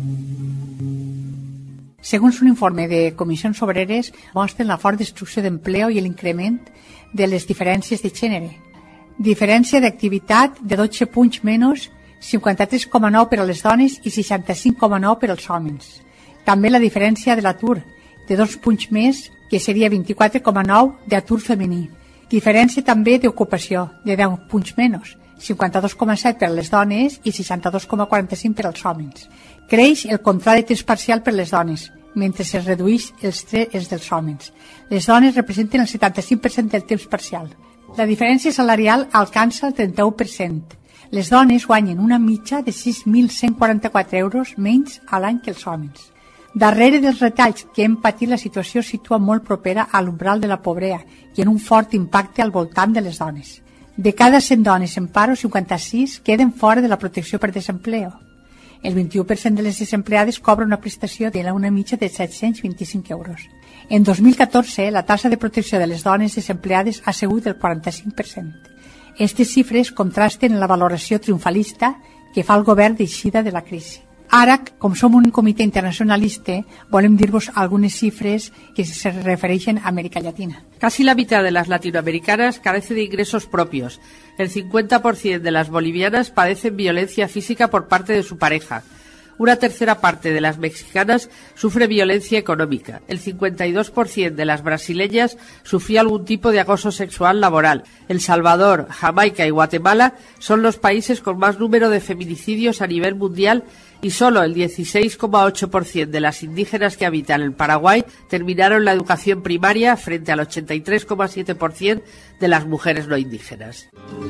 Segons un informe de Comissions Obreres, mostren la forta destrucció d'empleo i l'increment de les diferències de gènere. Diferència d'activitat de dotze punts menys, cinquanta-tres coma nou per a les dones i seixanta-cinc coma nou per als homes. També la diferència de l'atur, de dos punts més, que seria vint-i-quatre coma nou d'atur femení. Diferència també d'ocupació, de deu punts menys, cinquanta-dos coma set per a les dones i seixanta-dos coma quaranta-cinc per als homes. Creix el contracte de temps parcial per les dones, mentre es redueix els tres dels homes. Les dones representen el setanta-cinc per cent del temps parcial. La diferència salarial alcança el trenta-u per cent. Les dones guanyen una mitja de sis mil cent quaranta-quatre euros menys a l'any que els homes. Darrere dels retalls que hem patit, la situació es situa molt propera a l'umbral de la pobresa i en un fort impacte al voltant de les dones. De cada cent dones en paro, cinquanta-sis queden fora de la protecció per desempleo. El vint-i-u per cent de les desempleades cobra una prestació de una mitja de set-cents vint-i-cinc euros. En dos mil catorze, la taxa de protecció de les dones desempleades ha sigut del quaranta-cinc per cent. Aquestes xifres contrasten en la valoració triomfalista que fa el govern d'eixida de la crisi. Ara, com som un comitè internacionalista, volem dir-vos algunes xifres que se refereixen a América Latina. Casi la mitad de las latinoamericanas carece de ingresos propios. El cincuenta por ciento de las bolivianas padecen violencia física por parte de su pareja. Una tercera parte de las mexicanas sufre violencia económica. El cincuenta y dos por ciento de las brasileñas sufrió algún tipo de acoso sexual laboral. El Salvador, Jamaica y Guatemala son los países con más número de feminicidios a nivel mundial y solo el dieciséis coma ocho por ciento de las indígenas que habitan en Paraguay terminaron la educación primaria frente al ochenta y tres coma siete por ciento de las mujeres no indígenas.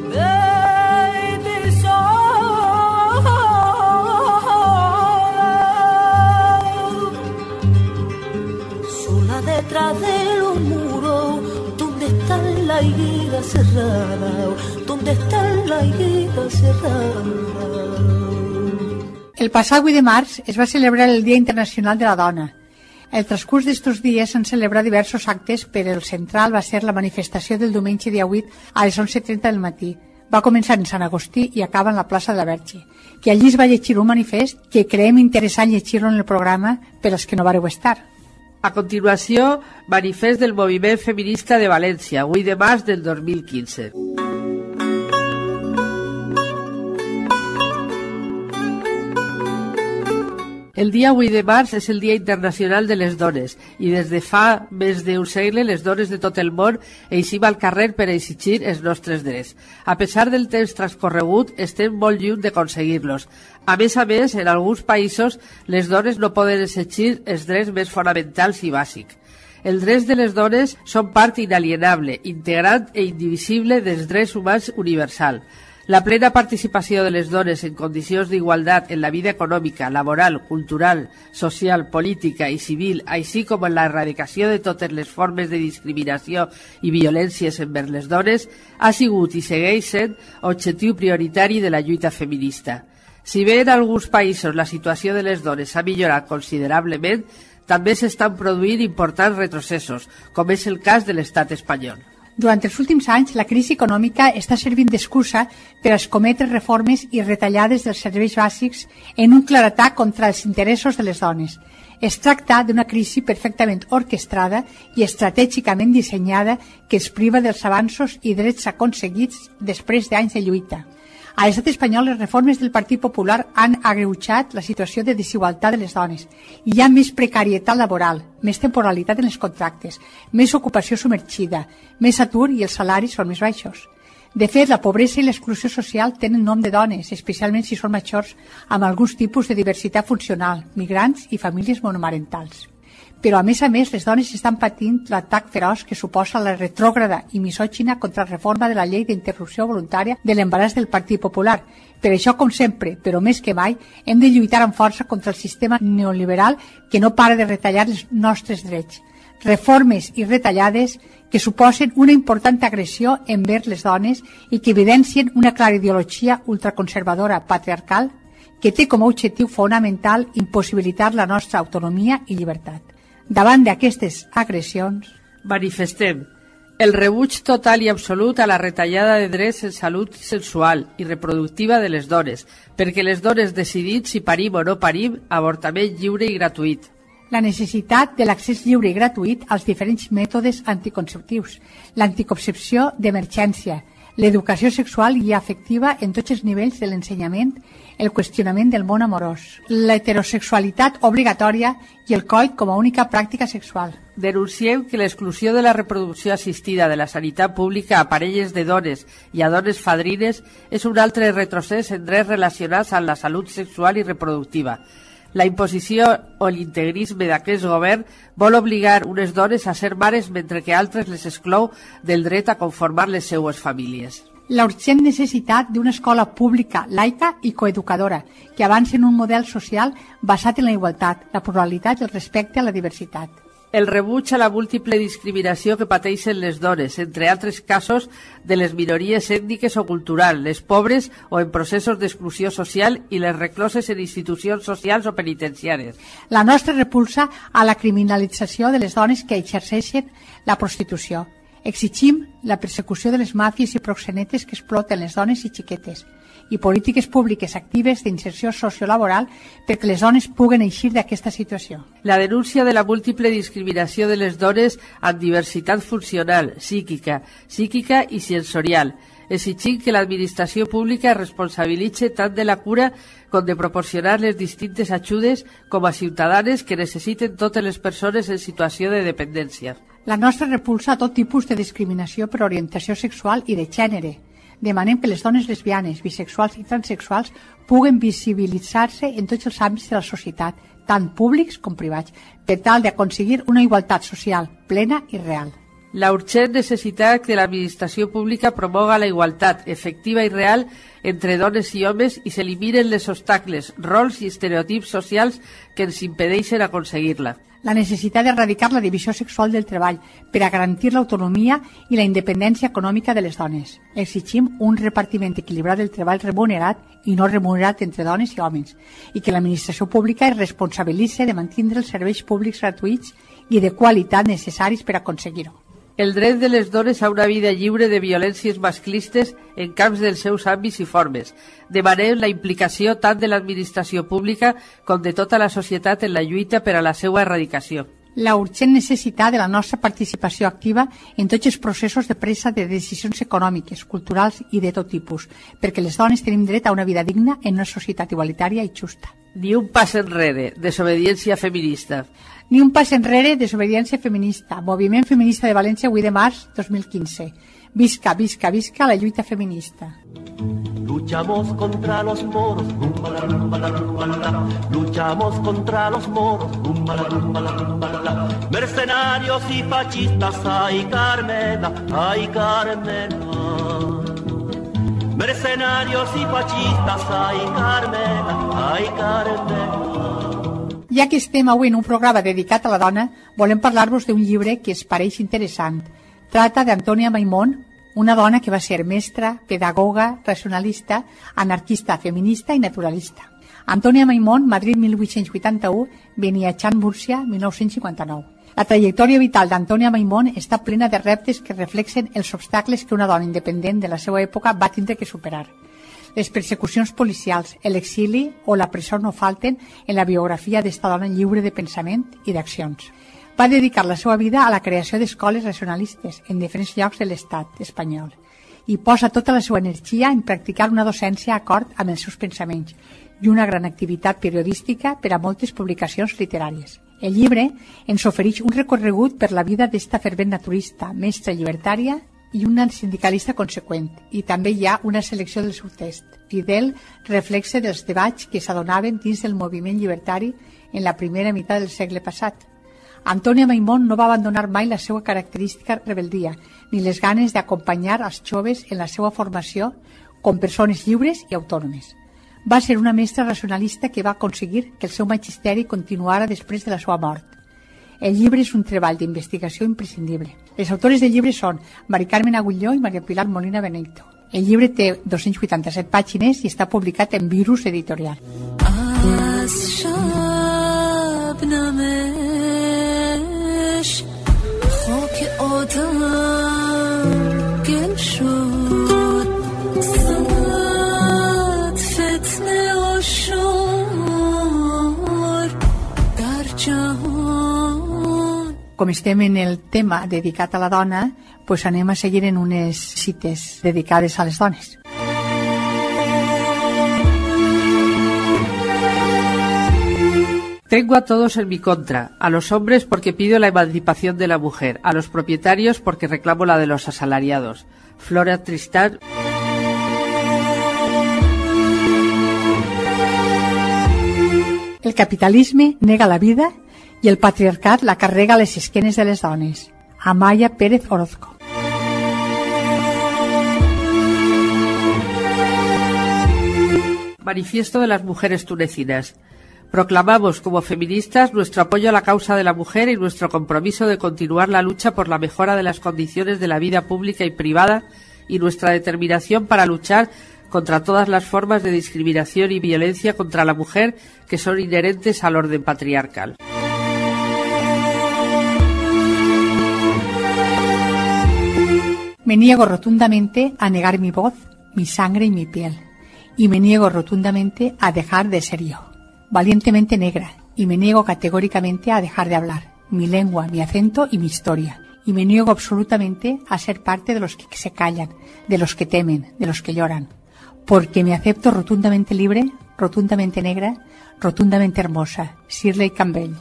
Detrás de los muros, ¿dónde está la herida cerrada? ¿Dónde está la herida cerrada? El passat vuit de març es va celebrar el Dia Internacional de la Dona. El transcurs d'estos dies s'han celebrat diversos actes, però el central va ser la manifestació del diumenge dia vuit a les onze trenta del matí. Va començar en Sant Agustí i acaba en la plaça de la Verge, que allí es va llegir un manifest que creiem interessant llegir-lo en el programa per als que no vareu estar. A continuació, manifest del moviment feminista de València, vuit de març del dos mil quinze. El dia vuit de març és el Dia Internacional de les Dones i des de fa més d'un segle les dones de tot el món eixim al carrer per exigir els nostres drets. A pesar del temps transcorregut, estem molt lluny d'aconseguir-los. A més a més, en alguns països, les dones no poden exigir els drets més fonamentals i bàsics. Els drets de les dones són part inalienable, integrant i indivisible dels drets humans universal. La plena participació de les dones en condicions d'igualtat en la vida econòmica, laboral, cultural, social, política i civil, així com en la erradicació de totes les formes de discriminació i violències envers les dones, ha sigut i segueix sent objectiu prioritari de la lluita feminista. Si bé en alguns països la situació de les dones ha millorat considerablement, també s'estan produint importants retrocessos, com és el cas de l'estat espanyol. Durant els últims anys, la crisi econòmica està servint d'excusa per a escometre reformes i retallades dels serveis bàsics en un clar atac contra els interessos de les dones. Es tracta d'una crisi perfectament orquestrada i estratègicament dissenyada que es priva dels avanços i drets aconseguits després d'anys de lluita. A l'estat espanyol, les reformes del Partit Popular han agreujat la situació de desigualtat de les dones. Hi ha més precarietat laboral, més temporalitat en els contractes, més ocupació submergida, més atur i els salaris són més baixos. De fet, la pobresa i l'exclusió social tenen nom de dones, especialment si són majors, amb alguns tipus de diversitat funcional, migrants i famílies monomarentals. Però, a més a més, les dones estan patint l'atac feroç que suposa la retrògrada i misògina contrarreforma de la llei d'interrupció voluntària de l'embaràs del Partit Popular. Per això, com sempre, però més que mai, hem de lluitar amb força contra el sistema neoliberal que no para de retallar els nostres drets. Reformes i retallades que suposen una important agressió envers les dones i que evidencien una clara ideologia ultraconservadora patriarcal que té com a objectiu fonamental impossibilitar la nostra autonomia i llibertat. Davant d'aquestes agressions, manifestem el rebuig total i absolut a la retallada de drets en salut sexual i reproductiva de les dones, perquè les dones decidim si parim o no parim, avortament lliure i gratuït. La necessitat de l'accés lliure i gratuït als diferents mètodes anticonceptius, l'anticoncepció d'emergència, l'educació sexual i afectiva en tots els nivells de l'ensenyament, el qüestionament del món amorós, l'heterosexualitat obligatòria i el coit com a única pràctica sexual. Denunciem que l'exclusió de la reproducció assistida de la sanitat pública a parelles de dones i a dones fadrines és un altre retrocés en drets relacionats amb la salut sexual i reproductiva. La imposició o l'integrisme d'aquest govern vol obligar unes dones a ser mares mentre que altres les exclou del dret a conformar les seues famílies. La urgent necessitat d'una escola pública, laica i coeducadora, que avanci en un model social basat en la igualtat, la pluralitat i el respecte a la diversitat. El rebuig a la múltiple discriminació que pateixen les dones, entre altres casos de les minories ètniques o culturals, les pobres o en processos d'exclusió social i les recloses en institucions socials o penitenciàries. La nostra repulsa a la criminalització de les dones que exerceixen la prostitució. Exigim la persecució de les màfies i proxenetes que exploten les dones i xiquetes i polítiques públiques actives d'inserció sociolaboral perquè les dones puguen eixir d'aquesta situació. La denúncia de la múltiple discriminació de les dones amb diversitat funcional, psíquica, psíquica i sensorial, exigint que l'administració pública es responsabilitze tant de la cura com de proporcionar les distintes ajudes com a ciutadanes que necessiten totes les persones en situació de dependència. La nostra repulsa a tot tipus de discriminació per orientació sexual i de gènere. Demanem que les dones lesbianes, bisexuals i transexuals puguen visibilitzar-se en tots els àmbits de la societat, tant públics com privats, per tal d'aconseguir una igualtat social plena i real. La urgent necessitat que l'administració pública promoga la igualtat efectiva i real entre dones i homes i s'eliminen els obstacles, rols i estereotips socials que ens impedeixen aconseguir-la. La necessitat d'erradicar la divisió sexual del treball per a garantir l'autonomia i la independència econòmica de les dones. Exigim un repartiment equilibrat del treball remunerat i no remunerat entre dones i homes i que l'administració pública es responsabilitzi de mantindre els serveis públics gratuïts i de qualitat necessaris per aconseguir-ho. El dret de les dones a una vida lliure de violències masclistes en camps dels seus àmbits i formes. Demanem la implicació tant de l'administració pública com de tota la societat en la lluita per a la seva erradicació. La urgent necessitat de la nostra participació activa en tots els processos de presa de decisions econòmiques, culturals i de tot tipus, perquè les dones tenim dret a una vida digna en una societat igualitària i justa. Ni un pas enrere, desobediència feminista. Ni un pas enrere, desobediència feminista. Moviment Feminista de València, vuit de març dos mil quinze. Visca, visca, visca la lluita feminista. Luchamos contra los moros, rumba la rumba la rumba la. Luchamos contra los moros, rumba la rumba la rumba la. Mercenarios y fascistas, ay Carmena, ay Carmena. mercenarios i fascistes, ai Carmela, ai Carmela. Ja que estem avui en un programa dedicat a la dona, volem parlar-vos d'un llibre que es pareix interessant. Trata d'Antònia Maimón, una dona que va ser mestra, pedagoga, racionalista, anarquista, feminista i naturalista. Antònia Maimón, Madrid mil vuit-cents vuitanta-u, Beniatxan, Múrcia, mil nou-cents cinquanta-nou. La trajectòria vital d'Antònia Maimón està plena de reptes que reflexen els obstacles que una dona independent de la seva època va tindre que superar. Les persecucions policials, l'exili o la presó no falten en la biografia d'esta dona lliure de pensament i d'accions. Va dedicar la seva vida a la creació d'escoles racionalistes en diferents llocs de l'estat espanyol i posa tota la seva energia en practicar una docència acord amb els seus pensaments i una gran activitat periodística per a moltes publicacions literàries. El llibre ens ofereix un recorregut per la vida d'esta fervent naturista, mestra llibertària i una sindicalista conseqüent, i també hi ha una selecció del seu text, fidel reflexe dels debats que s'adonaven dins del moviment llibertari en la primera meitat del segle passat. Antònia Maimón no va abandonar mai la seva característica rebeldia, ni les ganes d'acompanyar als joves en la seva formació com persones lliures i autònomes. Va ser una mestra racionalista que va aconseguir que el seu magisteri continuara després de la seva mort. El llibre és un treball d'investigació imprescindible. Les autores del llibre són Mari Carmen Agulló i Maria Pilar Molina Benito. El llibre té dos-cents vuitanta-set pàgines i està publicat en Virus Editorial. Com estem en el tema dedicat a la dona, pues anem a seguir en unes cites dedicades a les dones. Tengo a todos en mi contra, a los hombres porque pido la emancipación de la mujer, a los propietarios porque reclamo la de los asalariados. Flora Tristán. El capitalisme nega la vida i el patriarcat la carrega a les esquenes de les dones. Amaya Pérez Orozco. Manifiesto de las mujeres tunecinas. Proclamamos como feministas nuestro apoyo a la causa de la mujer y nuestro compromiso de continuar la lucha por la mejora de las condiciones de la vida pública y privada y nuestra determinación para luchar contra todas las formas de discriminación y violencia contra la mujer que son inherentes al orden patriarcal. Me niego rotundamente a negar mi voz, mi sangre y mi piel, y me niego rotundamente a dejar de ser yo, valientemente negra, y me niego categóricamente a dejar de hablar, mi lengua, mi acento y mi historia, y me niego absolutamente a ser parte de los que se callan, de los que temen, de los que lloran, porque me acepto rotundamente libre, rotundamente negra, rotundamente hermosa. Shirley Campbell.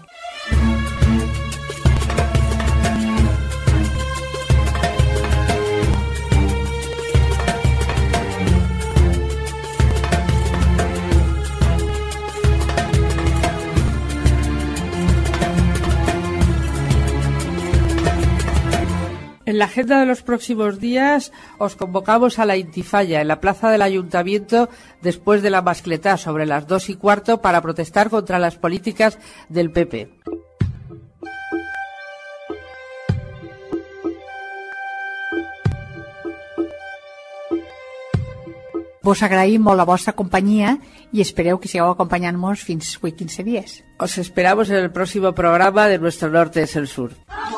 En la agenda de los próximos días os convocamos a la Intifaya en la plaza del Ayuntamiento después de la mascletá sobre las dos y cuarto para protestar contra las políticas del P P. Vos agraïm molt la vostra companyia y espereu que sigáis acompañándonos fins avui quince días. Os esperamos en el próximo programa de Nuestro Norte es el Sur.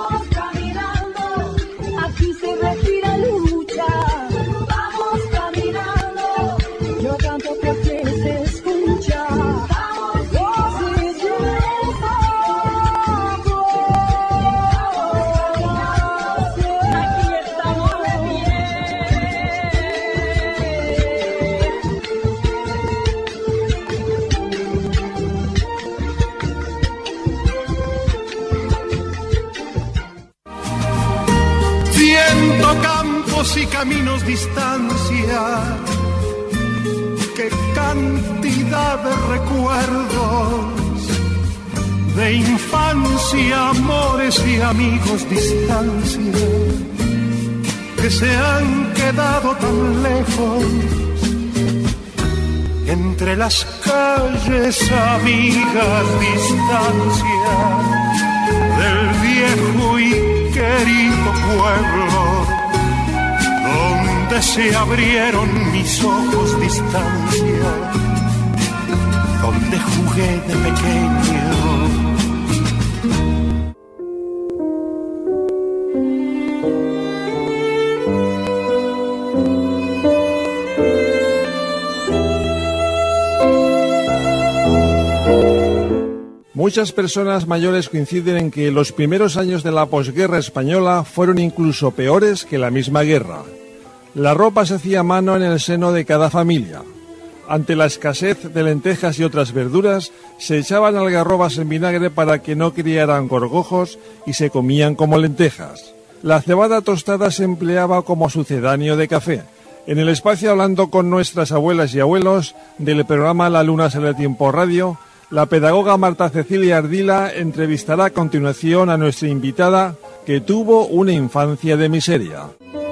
Campos y caminos distancia, qué cantidad de recuerdos de infancia, amores y amigos distancia que se han quedado tan lejos entre las calles, amigas, distancia del viejo y querido pueblo, donde se abrieron mis ojos, distancia, donde jugué de pequeño. Muchas personas mayores coinciden en que los primeros años de la posguerra española fueron incluso peores que la misma guerra. La ropa se hacía a mano en el seno de cada familia. Ante la escasez de lentejas y otras verduras, se echaban algarrobas en vinagre para que no criaran gorgojos y se comían como lentejas. La cebada tostada se empleaba como sucedáneo de café. En el espacio Hablando con nuestras abuelas y abuelos del programa La Luna Sale a Tiempo Radio, la pedagoga Marta Cecilia Ardila entrevistará a continuación a nuestra invitada que tuvo una infancia de miseria.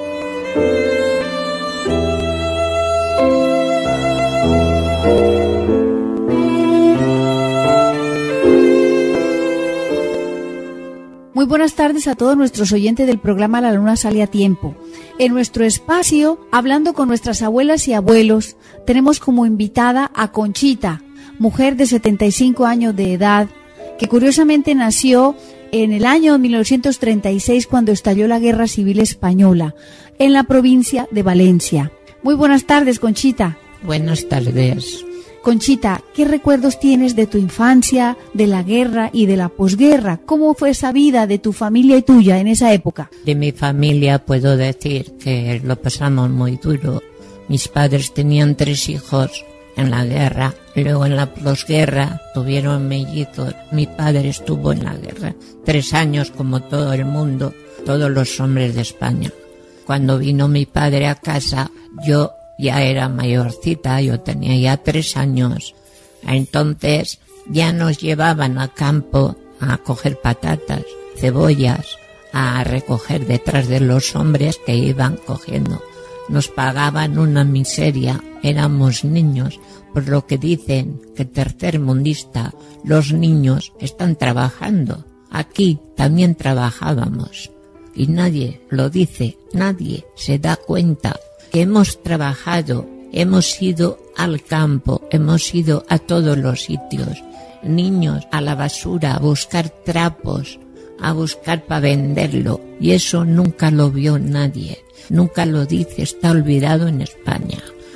Muy buenas tardes a todos nuestros oyentes del programa La Luna Sale a Tiempo. En nuestro espacio, hablando con nuestras abuelas y abuelos, tenemos como invitada a Conchita, mujer de setenta y cinco años de edad, que curiosamente nació en el año mil novecientos treinta y seis cuando estalló la Guerra Civil Española, en la provincia de Valencia. Muy buenas tardes, Conchita. Buenas tardes. Conchita, ¿qué recuerdos tienes de tu infancia, de la guerra y de la posguerra? ¿Cómo fue esa vida de tu familia y tuya en esa época? De mi familia puedo decir que lo pasamos muy duro. Mis padres tenían tres hijos en la guerra, luego en la posguerra tuvieron mellizos. Mi padre estuvo en la guerra tres años como todo el mundo, todos los hombres de España. Cuando vino mi padre a casa, yo ya era mayorcita, yo tenía ya tres años. Entonces ya nos llevaban a campo a coger patatas, cebollas, a recoger detrás de los hombres que iban cogiendo. Nos pagaban una miseria, éramos niños, por lo que dicen que tercermundista, los niños están trabajando. Aquí también trabajábamos y nadie lo dice, nadie se da cuenta que hemos trabajado, hemos ido al campo, hemos ido a todos los sitios, niños a la basura a buscar trapos, a buscar para venderlo, y eso nunca lo vio nadie, nunca lo dice, está olvidado en España.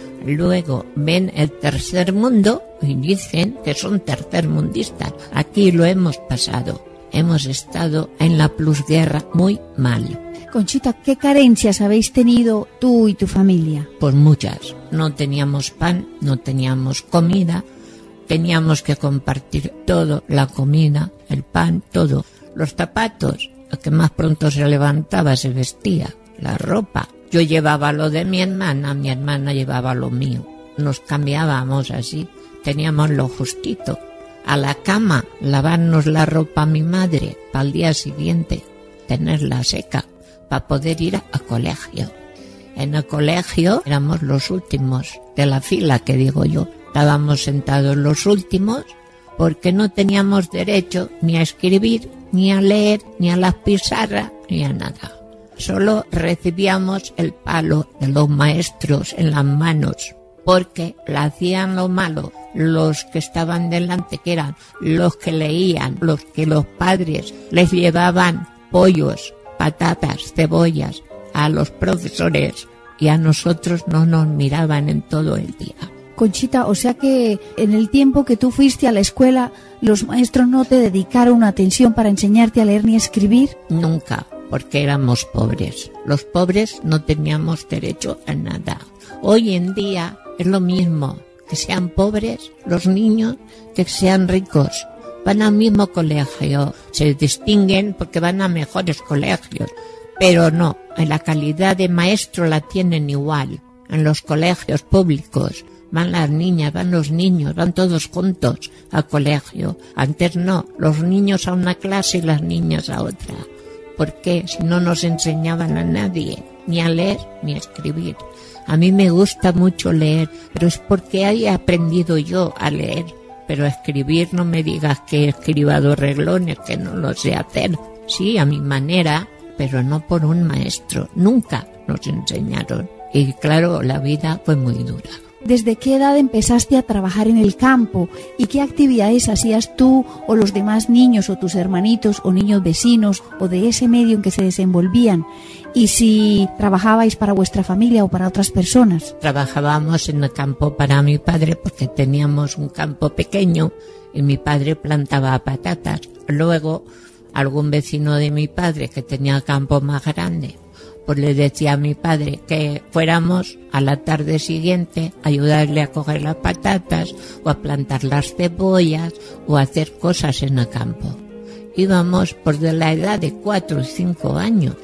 Luego ven el tercer mundo y dicen que son tercermundistas. Aquí lo hemos pasado, hemos estado en la posguerra muy mal. Conchita, ¿qué carencias habéis tenido tú y tu familia? Pues muchas. No teníamos pan, no teníamos comida, teníamos que compartir todo, la comida, el pan, todo. Los zapatos, el que más pronto se levantaba se vestía, la ropa. Yo llevaba lo de mi hermana, mi hermana llevaba lo mío. Nos cambiábamos así, teníamos lo justito. A la cama, lavarnos la ropa a mi madre, para el día siguiente, tenerla seca, para poder ir a, a colegio. En el colegio éramos los últimos de la fila, que digo yo. Estábamos sentados los últimos porque no teníamos derecho ni a escribir, ni a leer, ni a las pizarras, ni a nada. Solo recibíamos el palo de los maestros en las manos, porque le hacían lo malo los que estaban delante, que eran los que leían, los que los padres les llevaban pollos, patatas, cebollas a los profesores, y a nosotros no nos miraban en todo el día. Conchita, o sea que en el tiempo que tú fuiste a la escuela, los maestros no te dedicaron atención para enseñarte a leer ni a escribir. Nunca, porque éramos pobres. Los pobres no teníamos derecho a nada. Hoy en día es lo mismo, que sean pobres los niños que sean ricos. Van al mismo colegio, se distinguen porque van a mejores colegios, pero no, en la calidad de maestro la tienen igual. En los colegios públicos van las niñas, van los niños, van todos juntos al colegio. Antes no, los niños a una clase y las niñas a otra. ¿Por qué? Si no nos enseñaban a nadie, ni a leer ni a escribir. A mí me gusta mucho leer, pero es porque he aprendido yo a leer. Pero escribir, no me digas que he escribado reglones, que no lo sé hacer. Sí, a mi manera, pero no por un maestro. Nunca nos enseñaron. Y claro, la vida fue muy dura. ¿Desde qué edad empezaste a trabajar en el campo? ¿Y qué actividades hacías tú o los demás niños o tus hermanitos o niños vecinos o de ese medio en que se desenvolvían? ¿Y si trabajabais para vuestra familia o para otras personas? Trabajábamos en el campo para mi padre porque teníamos un campo pequeño y mi padre plantaba patatas. Luego, algún vecino de mi padre que tenía campo más grande, pues le decía a mi padre que fuéramos a la tarde siguiente a ayudarle a coger las patatas o a plantar las cebollas o a hacer cosas en el campo. Íbamos por de la edad de cuatro y cinco años.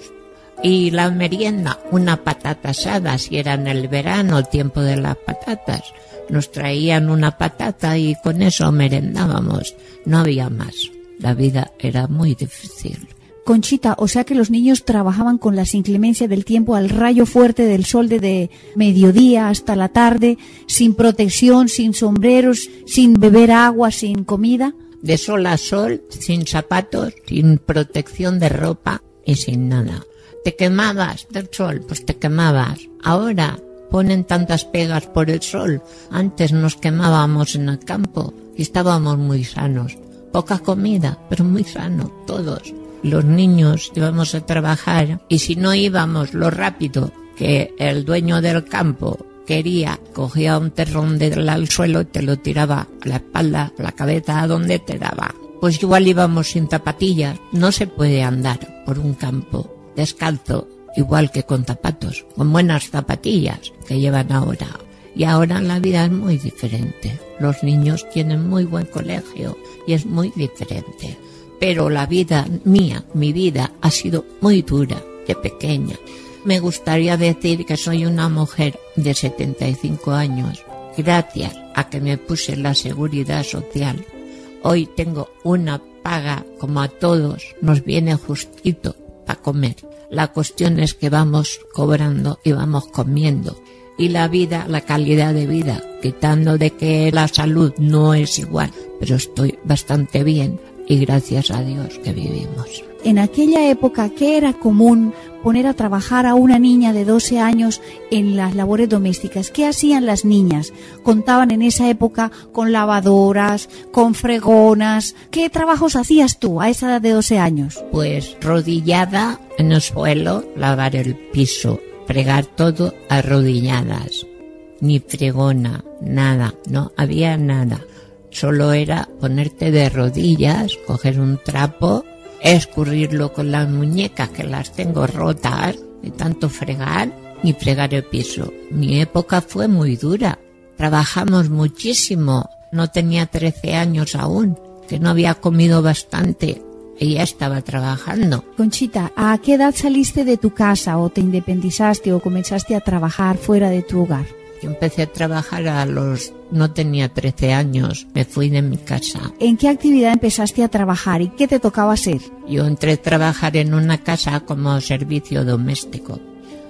Y la merienda, una patata asada, si era en el verano, el tiempo de las patatas. Nos traían una patata y con eso merendábamos. No había más. La vida era muy difícil. Conchita, o sea que los niños trabajaban con las inclemencias del tiempo al rayo fuerte del sol desde mediodía hasta la tarde, sin protección, sin sombreros, sin beber agua, sin comida. De sol a sol, sin zapatos, sin protección de ropa y sin nada. ¿Te quemabas del sol? Pues te quemabas. Ahora ponen tantas pegas por el sol. Antes nos quemábamos en el campo y estábamos muy sanos. Poca comida, pero muy sano, todos. Los niños íbamos a trabajar y si no íbamos lo rápido que el dueño del campo quería, cogía un terrón del suelo y te lo tiraba a la espalda, a la cabeza, a donde te daba. Pues igual íbamos sin zapatillas. No se puede andar por un campo descalzo igual que con zapatos, con buenas zapatillas que llevan ahora. Y ahora la vida es muy diferente. Los niños tienen muy buen colegio y es muy diferente. Pero la vida mía, mi vida, ha sido muy dura de pequeña. Me gustaría decir que soy una mujer de setenta y cinco años, gracias a que me puse la seguridad social. Hoy tengo una paga como a todos, nos viene justito para comer. La cuestión es que vamos cobrando y vamos comiendo. Y la vida, la calidad de vida, quitando de que la salud no es igual, pero estoy bastante bien. Y gracias a Dios que vivimos. En aquella época, ¿qué era común poner a trabajar a una niña de doce años en las labores domésticas? ¿Qué hacían las niñas? Contaban en esa época con lavadoras, con fregonas. ¿Qué trabajos hacías tú a esa edad de doce años? Pues rodillada en el suelo, lavar el piso, fregar todo arrodilladas. Ni fregona, nada, no había nada. Solo era ponerte de rodillas, coger un trapo, escurrirlo con las muñecas que las tengo rotas de tanto fregar y fregar el piso. Mi época fue muy dura. Trabajamos muchísimo. No tenía trece años aún, que no había comido bastante y ya estaba trabajando. Conchita, ¿a qué edad saliste de tu casa o te independizaste o comenzaste a trabajar fuera de tu hogar? Yo empecé a trabajar a los... no tenía trece años, me fui de mi casa. ¿En qué actividad empezaste a trabajar y qué te tocaba hacer? Yo entré a trabajar en una casa como servicio doméstico,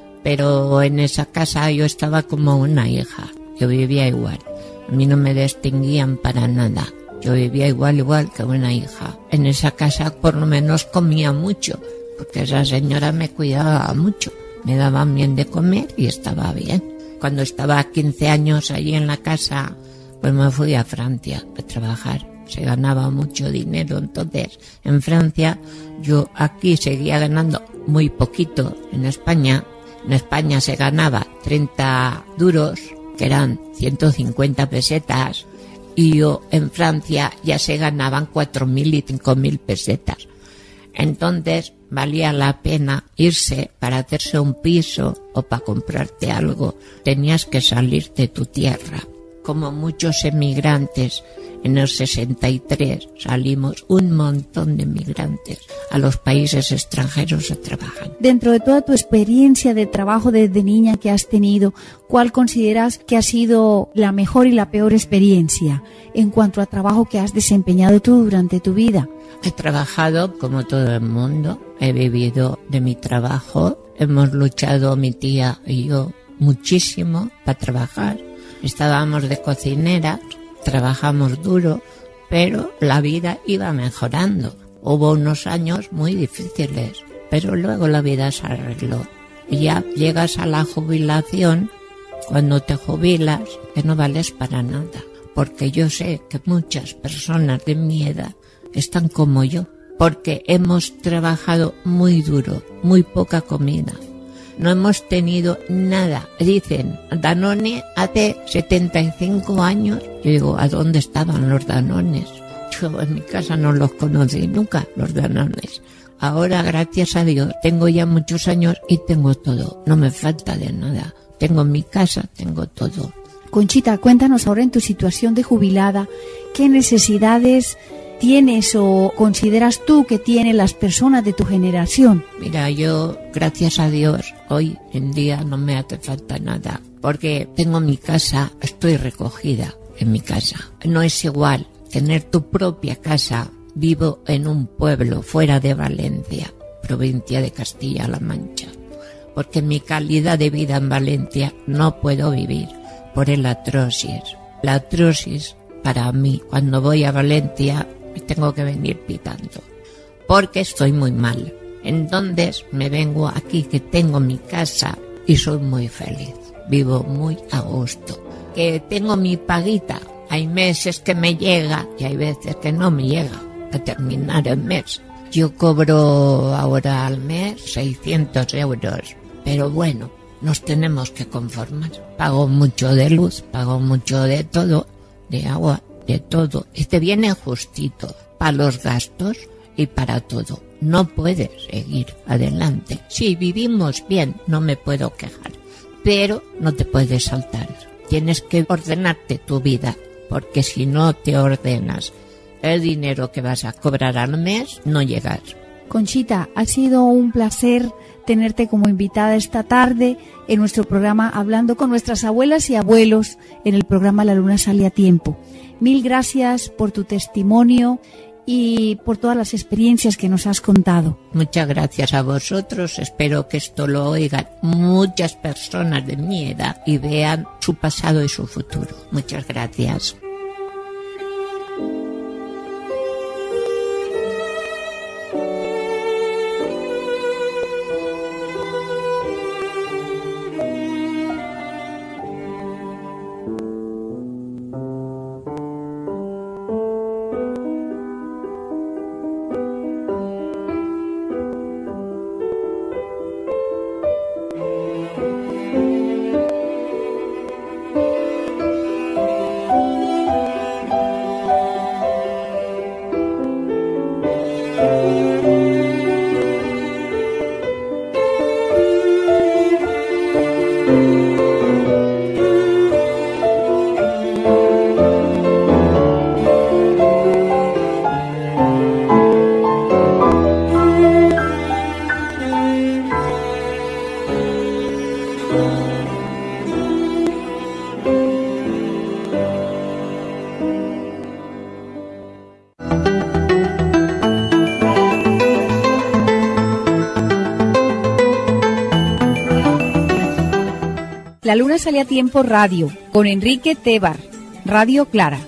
pero en esa casa yo estaba como una hija, yo vivía igual. A mí no me distinguían para nada, yo vivía igual, igual que una hija. En esa casa por lo menos comía mucho, porque esa señora me cuidaba mucho, me daban bien de comer y estaba bien. Cuando estaba quince años allí en la casa, pues me fui a Francia a trabajar. Se ganaba mucho dinero entonces en Francia. Yo aquí seguía ganando muy poquito en España. En España se ganaba treinta duros, que eran ciento cincuenta pesetas. Y yo en Francia ya se ganaban cuatro mil y cinco mil pesetas. Entonces valía la pena irse para hacerse un piso o para comprarte algo. Tenías que salir de tu tierra. Como muchos emigrantes, en el sesenta y tres salimos un montón de emigrantes a los países extranjeros a trabajar. Dentro de toda tu experiencia de trabajo desde niña que has tenido, ¿cuál consideras que ha sido la mejor y la peor experiencia en cuanto a trabajo que has desempeñado tú durante tu vida? He trabajado como todo el mundo, he vivido de mi trabajo, hemos luchado mi tía y yo muchísimo para trabajar. Estábamos de cocinera, trabajamos duro, pero la vida iba mejorando. Hubo unos años muy difíciles, pero luego la vida se arregló. Y ya llegas a la jubilación, cuando te jubilas, que no vales para nada. Porque yo sé que muchas personas de mi edad están como yo, porque hemos trabajado muy duro, muy poca comida. No hemos tenido nada. Dicen, Danone hace setenta y cinco años. Yo digo, ¿a dónde estaban los Danones? Yo en mi casa no los conocí nunca, los Danones. Ahora, gracias a Dios, tengo ya muchos años y tengo todo. No me falta de nada. Tengo mi casa, tengo todo. Conchita, cuéntanos ahora en tu situación de jubilada, ¿qué necesidades tienes o consideras tú que tienen las personas de tu generación? Mira, yo, gracias a Dios, hoy en día no me hace falta nada, porque tengo mi casa, estoy recogida en mi casa. No es igual tener tu propia casa. Vivo en un pueblo fuera de Valencia, provincia de Castilla-La Mancha, porque mi calidad de vida en Valencia no puedo vivir por el atrosis. La atrosis, para mí, cuando voy a Valencia, me tengo que venir pitando, porque estoy muy mal. Entonces me vengo aquí, que tengo mi casa y soy muy feliz. Vivo muy a gusto. Que tengo mi paguita. Hay meses que me llega y hay veces que no me llega a terminar el mes. Yo cobro ahora al mes seiscientos euros, pero bueno, nos tenemos que conformar. Pago mucho de luz, pago mucho de todo, de agua, de todo. Y te viene justito para los gastos y para todo. No puedes seguir adelante. Si vivimos bien, no me puedo quejar, pero no te puedes saltar. Tienes que ordenarte tu vida, porque si no te ordenas, el dinero que vas a cobrar al mes no llegas. Conchita, ha sido un placer tenerte como invitada esta tarde en nuestro programa, hablando con nuestras abuelas y abuelos en el programa La Luna Sale a Tiempo. Mil gracias por tu testimonio y por todas las experiencias que nos has contado. Muchas gracias a vosotros. Espero que esto lo oigan muchas personas de mi edad y vean su pasado y su futuro. Muchas gracias. La Luna Sale a Tiempo Radio, con Enrique Tebar, Radio Clara.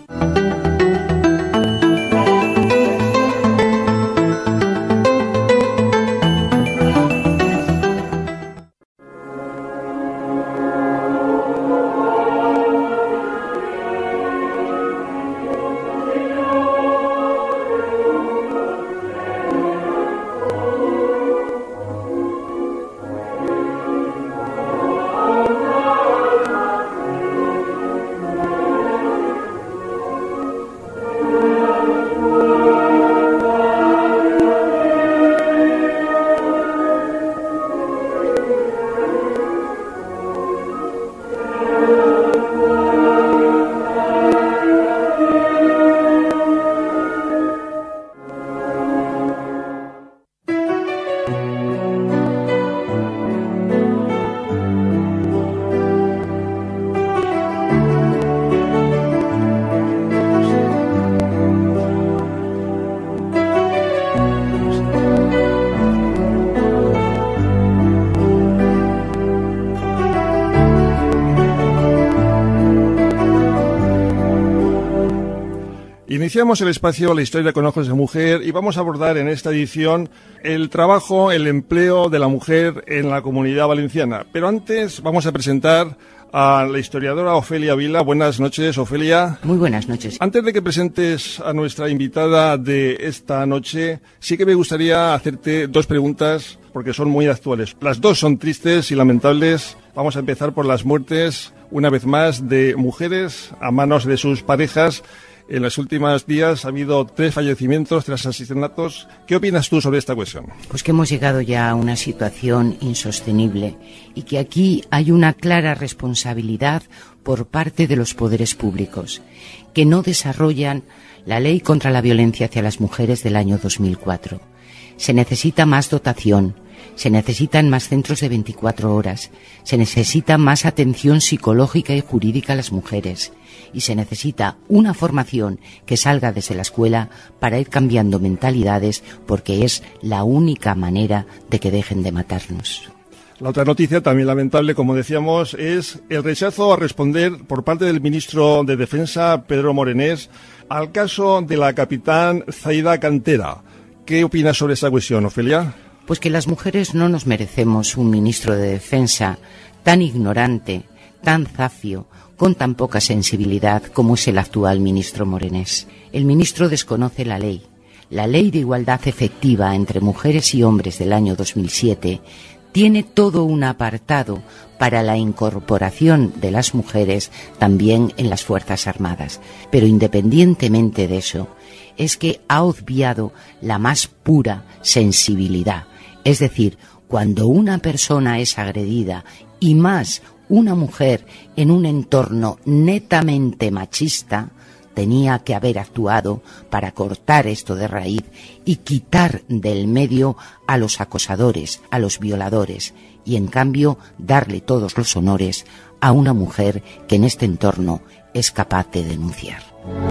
Iniciamos el espacio La Historia con Ojos de Mujer y vamos a abordar en esta edición el trabajo, el empleo de la mujer en la Comunidad Valenciana. Pero antes vamos a presentar a la historiadora Ofelia Vila. Buenas noches, Ofelia. Muy buenas noches. Antes de que presentes a nuestra invitada de esta noche, sí que me gustaría hacerte dos preguntas porque son muy actuales. Las dos son tristes y lamentables. Vamos a empezar por las muertes, una vez más, de mujeres a manos de sus parejas. En los últimos días ha habido tres fallecimientos, tres asesinatos. ¿Qué opinas tú sobre esta cuestión? Pues que hemos llegado ya a una situación insostenible y que aquí hay una clara responsabilidad por parte de los poderes públicos, que no desarrollan la ley contra la violencia hacia las mujeres del año dos mil cuatro. Se necesita más dotación, se necesitan más centros de veinticuatro horas, se necesita más atención psicológica y jurídica a las mujeres y se necesita una formación que salga desde la escuela para ir cambiando mentalidades, porque es la única manera de que dejen de matarnos. La otra noticia, también lamentable, como decíamos, es el rechazo a responder por parte del ministro de Defensa, Pedro Morenés, al caso de la capitán Zaida Cantera. ¿Qué opinas sobre esta cuestión, Ofelia? Pues que las mujeres no nos merecemos un ministro de Defensa tan ignorante, tan zafio, con tan poca sensibilidad como es el actual ministro Morenés. El ministro desconoce la ley. La Ley de Igualdad Efectiva entre Mujeres y Hombres del año dos mil siete tiene todo un apartado para la incorporación de las mujeres también en las Fuerzas Armadas. Pero independientemente de eso, es que ha obviado la más pura sensibilidad. Es decir, cuando una persona es agredida, y más una mujer en un entorno netamente machista, tenía que haber actuado para cortar esto de raíz y quitar del medio a los acosadores, a los violadores, y en cambio darle todos los honores a una mujer que en este entorno es capaz de denunciar.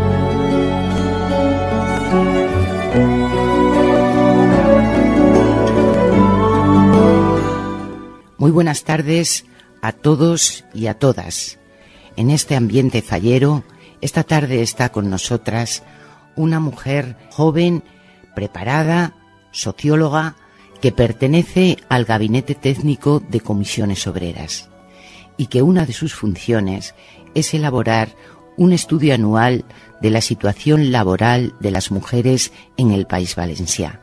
Muy buenas tardes a todos y a todas. En este ambiente fallero, esta tarde está con nosotras una mujer joven, preparada, socióloga, que pertenece al Gabinete Técnico de Comisiones Obreras y que una de sus funciones es elaborar un estudio anual de la situación laboral de las mujeres en el País Valencià.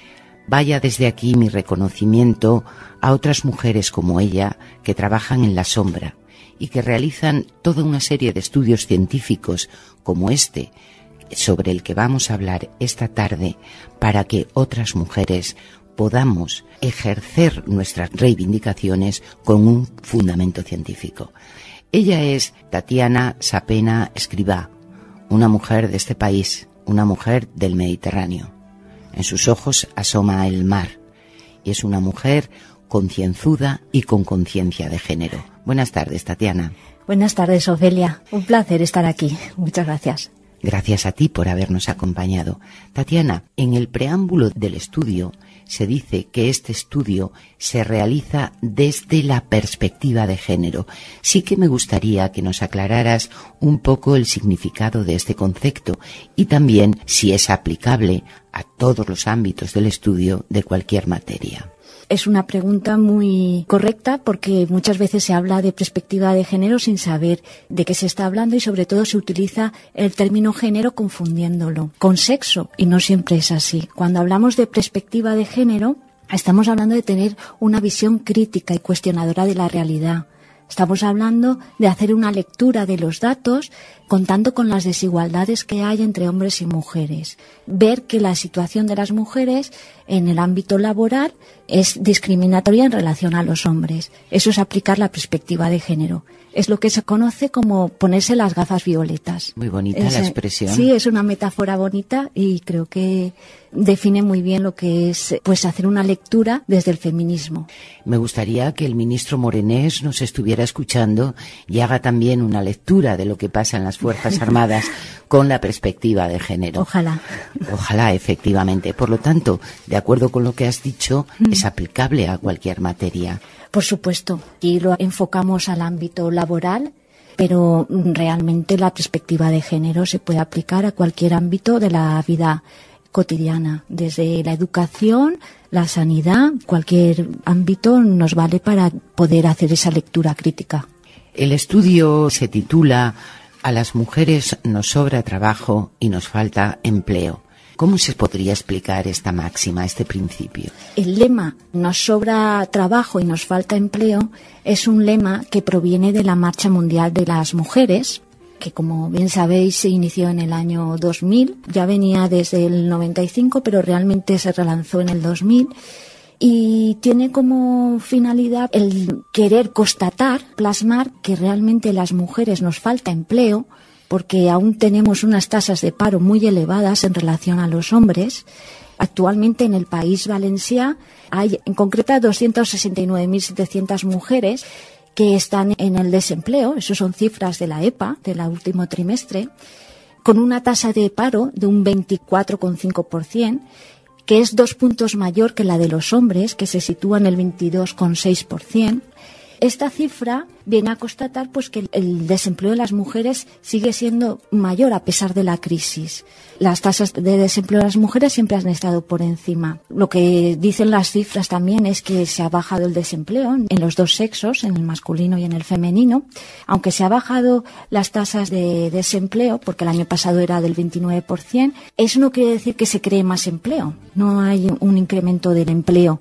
Vaya desde aquí mi reconocimiento a otras mujeres como ella que trabajan en la sombra y que realizan toda una serie de estudios científicos como este, sobre el que vamos a hablar esta tarde, para que otras mujeres podamos ejercer nuestras reivindicaciones con un fundamento científico. Ella es Tatiana Sapena Escrivá, una mujer de este país, una mujer del Mediterráneo. En sus ojos asoma el mar y es una mujer concienzuda y con conciencia de género. Buenas tardes, Tatiana. Buenas tardes, Ofelia. Un placer estar aquí. Muchas gracias. Gracias a ti por habernos acompañado. Tatiana, en el preámbulo del estudio se dice que este estudio se realiza desde la perspectiva de género. Sí que me gustaría que nos aclararas un poco el significado de este concepto y también si es aplicable a todos los ámbitos del estudio de cualquier materia. Es una pregunta muy correcta porque muchas veces se habla de perspectiva de género sin saber de qué se está hablando y sobre todo se utiliza el término género confundiéndolo con sexo y no siempre es así. Cuando hablamos de perspectiva de género estamos hablando de tener una visión crítica y cuestionadora de la realidad. Estamos hablando de hacer una lectura de los datos contando con las desigualdades que hay entre hombres y mujeres. Ver que la situación de las mujeres en el ámbito laboral es discriminatoria en relación a los hombres. Eso es aplicar la perspectiva de género. Es lo que se conoce como ponerse las gafas violetas. Muy bonita es, la expresión. Sí, es una metáfora bonita y creo que define muy bien lo que es pues hacer una lectura desde el feminismo. Me gustaría que el ministro Morenés nos estuviera escuchando y haga también una lectura de lo que pasa en las Fuerzas Armadas con la perspectiva de género. Ojalá. Ojalá, efectivamente. Por lo tanto, de acuerdo con lo que has dicho, mm. es aplicable a cualquier materia. Por supuesto. Y lo enfocamos al ámbito laboral pero realmente la perspectiva de género se puede aplicar a cualquier ámbito de la vida cotidiana, desde la educación, la sanidad, cualquier ámbito nos vale para poder hacer esa lectura crítica. El estudio se titula "A las mujeres nos sobra trabajo y nos falta empleo". ¿Cómo se podría explicar esta máxima, este principio? El lema "nos sobra trabajo y nos falta empleo" es un lema que proviene de la Marcha Mundial de las Mujeres, que como bien sabéis se inició en el año dos mil, ya venía desde el noventa y cinco, pero realmente se relanzó en el dos mil, y tiene como finalidad el querer constatar, plasmar que realmente a las mujeres nos falta empleo, porque aún tenemos unas tasas de paro muy elevadas en relación a los hombres. Actualmente en el País Valencià hay en concreto doscientas sesenta y nueve mil setecientas mujeres que están en el desempleo, eso son cifras de la E P A, del último trimestre, con una tasa de paro de un veinticuatro coma cinco por ciento, que es dos puntos mayor que la de los hombres, que se sitúa en el veintidós coma seis por ciento. Esta cifra viene a constatar pues que el desempleo de las mujeres sigue siendo mayor a pesar de la crisis. Las tasas de desempleo de las mujeres siempre han estado por encima. Lo que dicen las cifras también es que se ha bajado el desempleo en los dos sexos, en el masculino y en el femenino. Aunque se ha bajado las tasas de desempleo, porque el año pasado era del veintinueve por ciento, eso no quiere decir que se cree más empleo. No hay un incremento del empleo.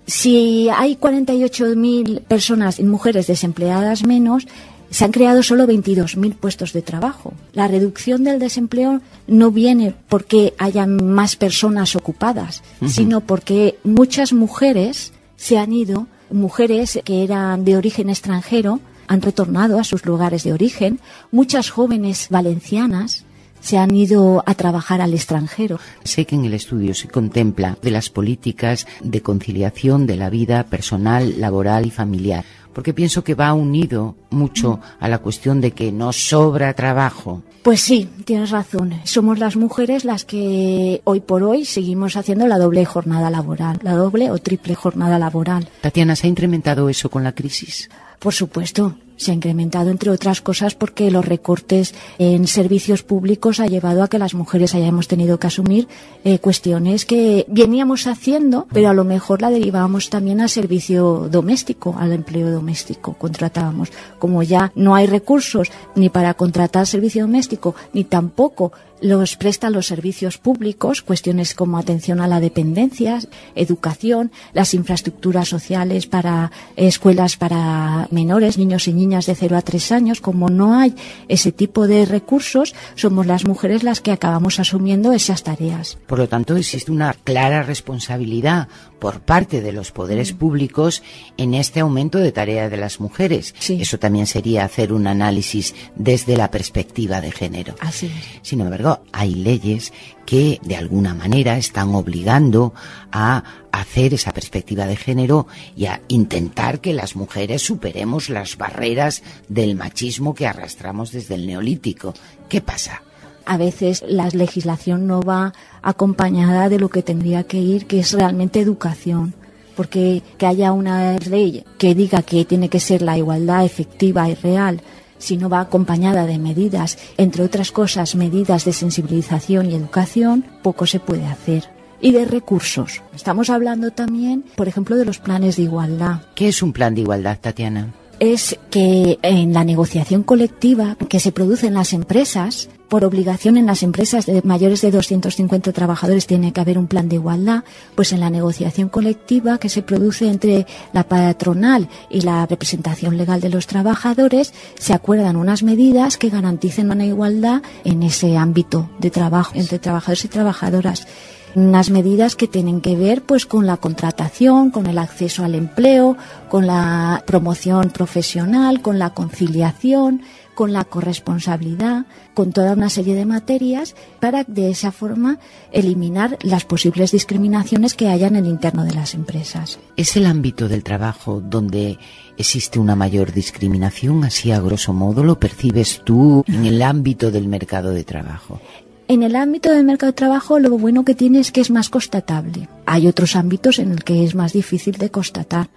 Si hay cuarenta y ocho mil personas, mujeres desempleadas menos, se han creado solo veintidós mil puestos de trabajo. La reducción del desempleo no viene porque haya más personas ocupadas, uh-huh. sino porque muchas mujeres se han ido, mujeres que eran de origen extranjero, han retornado a sus lugares de origen, muchas jóvenes valencianas se han ido a trabajar al extranjero. Sé que en el estudio se contempla de las políticas de conciliación de la vida personal, laboral y familiar, porque pienso que va unido mucho a la cuestión de que nos sobra trabajo. Pues sí, tienes razón. Somos las mujeres las que hoy por hoy seguimos haciendo la doble jornada laboral, la doble o triple jornada laboral. Tatiana, ¿se ha incrementado eso con la crisis? Por supuesto. Se ha incrementado, entre otras cosas, porque los recortes en servicios públicos ha llevado a que las mujeres hayamos tenido que asumir eh, cuestiones que veníamos haciendo, pero a lo mejor la derivábamos también al servicio doméstico, al empleo doméstico, contratábamos. Como ya no hay recursos ni para contratar servicio doméstico, ni tampoco los prestan los servicios públicos, cuestiones como atención a la dependencia, educación, las infraestructuras sociales para escuelas para menores, niños y niñas de cero a tres años. Como no hay ese tipo de recursos, somos las mujeres las que acabamos asumiendo esas tareas. Por lo tanto, existe una clara responsabilidad por parte de los poderes públicos en este aumento de tarea de las mujeres. Sí. Eso también sería hacer un análisis desde la perspectiva de género. Así es. Sin embargo, hay leyes que de alguna manera están obligando a hacer esa perspectiva de género y a intentar que las mujeres superemos las barreras del machismo que arrastramos desde el Neolítico. ¿Qué pasa? A veces la legislación no va acompañada de lo que tendría que ir, que es realmente educación. Porque que haya una ley que diga que tiene que ser la igualdad efectiva y real, si no va acompañada de medidas, entre otras cosas, medidas de sensibilización y educación, poco se puede hacer. Y de recursos. Estamos hablando también, por ejemplo, de los planes de igualdad. ¿Qué es un plan de igualdad, Tatiana? Es que en la negociación colectiva que se produce en las empresas, por obligación en las empresas de mayores de doscientos cincuenta trabajadores tiene que haber un plan de igualdad, pues en la negociación colectiva que se produce entre la patronal y la representación legal de los trabajadores, se acuerdan unas medidas que garanticen una igualdad en ese ámbito de trabajo entre trabajadores y trabajadoras. Unas medidas que tienen que ver pues con la contratación, con el acceso al empleo, con la promoción profesional, con la conciliación, con la corresponsabilidad, con toda una serie de materias para de esa forma eliminar las posibles discriminaciones que haya en el interno de las empresas. ¿Es el ámbito del trabajo donde existe una mayor discriminación? Así a grosso modo, ¿lo percibes tú en el ámbito del mercado de trabajo? En el ámbito del mercado de trabajo lo bueno que tiene es que es más constatable. Hay otros ámbitos en el que es más difícil de constatar.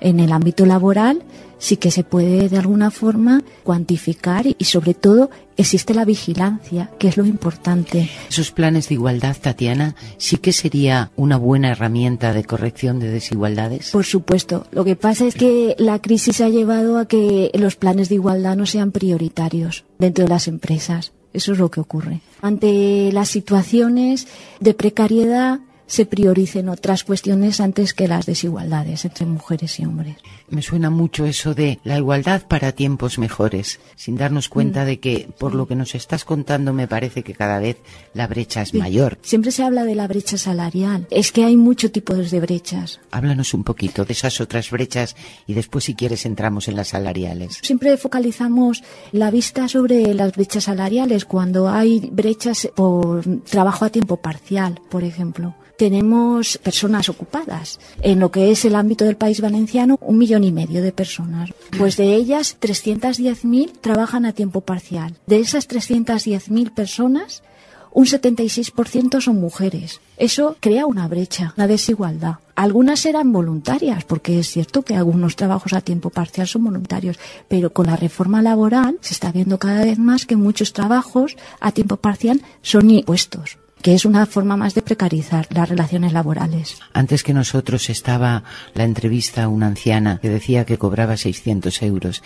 En el ámbito laboral sí que se puede de alguna forma cuantificar y, y sobre todo existe la vigilancia, que es lo importante. Esos planes de igualdad, Tatiana, sí que sería una buena herramienta de corrección de desigualdades. Por supuesto. Lo que pasa es que la crisis ha llevado a que los planes de igualdad no sean prioritarios dentro de las empresas. Eso es lo que ocurre. Ante las situaciones de precariedad se prioricen otras cuestiones antes que las desigualdades entre mujeres y hombres. Me suena mucho eso de la igualdad para tiempos mejores, sin darnos cuenta mm. de que, por lo que nos estás contando, me parece que cada vez la brecha es sí. mayor. Siempre se habla de la brecha salarial. Es que hay muchos tipos de brechas. Háblanos un poquito de esas otras brechas y después, si quieres, entramos en las salariales. Siempre focalizamos la vista sobre las brechas salariales cuando hay brechas por trabajo a tiempo parcial, por ejemplo. Tenemos personas ocupadas. En lo que es el ámbito del País Valenciano, un millón y medio de personas. Pues de ellas, trescientas diez mil trabajan a tiempo parcial. De esas trescientas diez mil personas, un setenta y seis por ciento son mujeres. Eso crea una brecha, una desigualdad. Algunas eran voluntarias, porque es cierto que algunos trabajos a tiempo parcial son voluntarios, pero con la reforma laboral se está viendo cada vez más que muchos trabajos a tiempo parcial son impuestos, que es una forma más de precarizar las relaciones laborales. Antes que nosotros estaba la entrevista a una anciana que decía que cobraba seiscientos euros.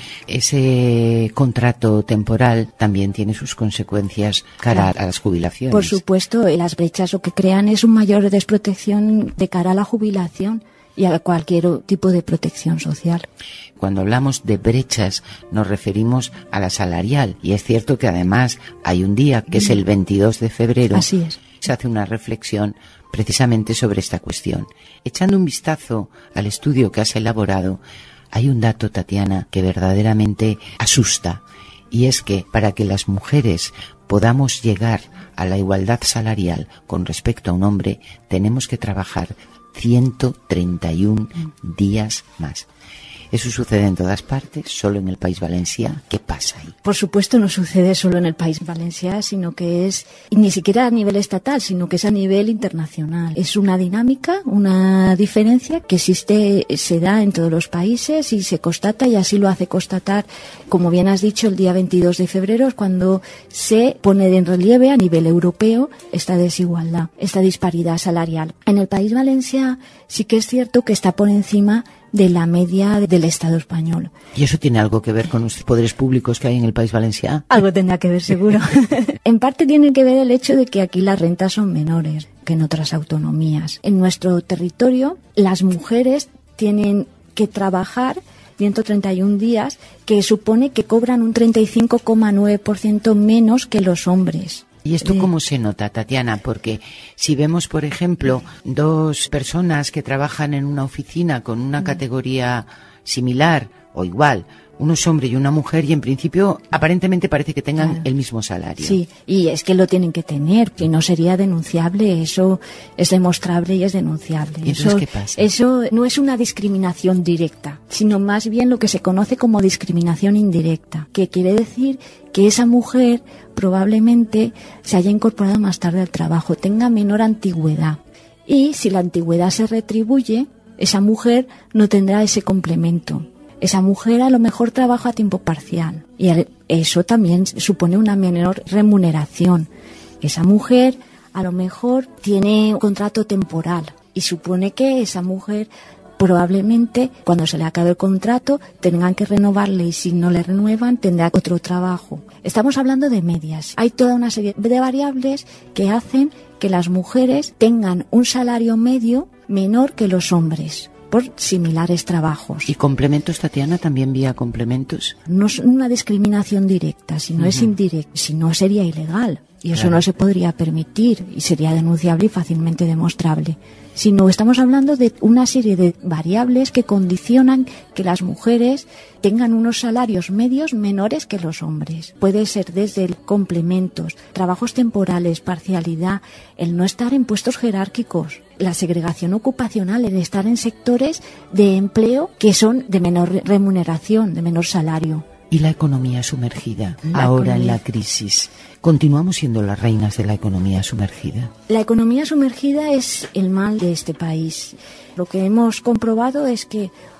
Ese contrato temporal también tiene sus consecuencias cara claro. a las jubilaciones. Por supuesto, las brechas lo que crean es un mayor desprotección de cara a la jubilación y a cualquier tipo de protección social. Cuando hablamos de brechas nos referimos a la salarial, y es cierto que además hay un día que es el veintidós de febrero. Así es. Se hace una reflexión precisamente sobre esta cuestión. Echando un vistazo al estudio que has elaborado, hay un dato, Tatiana, que verdaderamente asusta, y es que para que las mujeres podamos llegar a la igualdad salarial con respecto a un hombre, tenemos que trabajar ciento treinta y uno días más. Eso sucede en todas partes, solo en el País Valencià. ¿Qué pasa ahí? Por supuesto no sucede solo en el País Valencià, sino que es, ni siquiera a nivel estatal, sino que es a nivel internacional. Es una dinámica, una diferencia que existe, se da en todos los países y se constata, y así lo hace constatar, como bien has dicho, el día veintidós de febrero, cuando se pone en relieve a nivel europeo esta desigualdad, esta disparidad salarial. En el País Valencià sí que es cierto que está por encima de la media del Estado español. ¿Y eso tiene algo que ver con los poderes públicos que hay en el País Valencià? Algo tendrá que ver, seguro. En parte tiene que ver el hecho de que aquí las rentas son menores que en otras autonomías. En nuestro territorio, las mujeres tienen que trabajar ciento treinta y uno días, que supone que cobran un treinta y cinco coma nueve por ciento menos que los hombres. ¿Y esto cómo se nota, Tatiana? Porque si vemos, por ejemplo, dos personas que trabajan en una oficina con una categoría similar o igual, uno es hombre y una mujer, y en principio aparentemente parece que tengan claro. el mismo salario. Sí, y es que lo tienen que tener, que no sería denunciable, eso es demostrable y es denunciable. ¿Y entonces eso, qué pasa? Eso no es una discriminación directa, sino más bien lo que se conoce como discriminación indirecta, que quiere decir que esa mujer probablemente se haya incorporado más tarde al trabajo, tenga menor antigüedad, y si la antigüedad se retribuye, esa mujer no tendrá ese complemento. Esa mujer a lo mejor trabaja a tiempo parcial y eso también supone una menor remuneración. Esa mujer a lo mejor tiene un contrato temporal y supone que esa mujer probablemente cuando se le acabe el contrato tengan que renovarle, y si no le renuevan tendrá otro trabajo. Estamos hablando de medias. Hay toda una serie de variables que hacen que las mujeres tengan un salario medio menor que los hombres por similares trabajos. ¿Y complementos, Tatiana, también vía complementos? No es una discriminación directa, sino uh-huh. es indirecta, si no sería ilegal. Y eso claro. no se podría permitir y sería denunciable y fácilmente demostrable. Sino estamos hablando de una serie de variables que condicionan que las mujeres tengan unos salarios medios menores que los hombres. Puede ser desde el complementos, trabajos temporales, parcialidad, el no estar en puestos jerárquicos, la segregación ocupacional, el estar en sectores de empleo que son de menor remuneración, de menor salario. Y la economía sumergida, la ahora economía. En la crisis. ¿Continuamos siendo las reinas de la economía sumergida? La economía sumergida es el mal de este país. Lo que hemos comprobado es que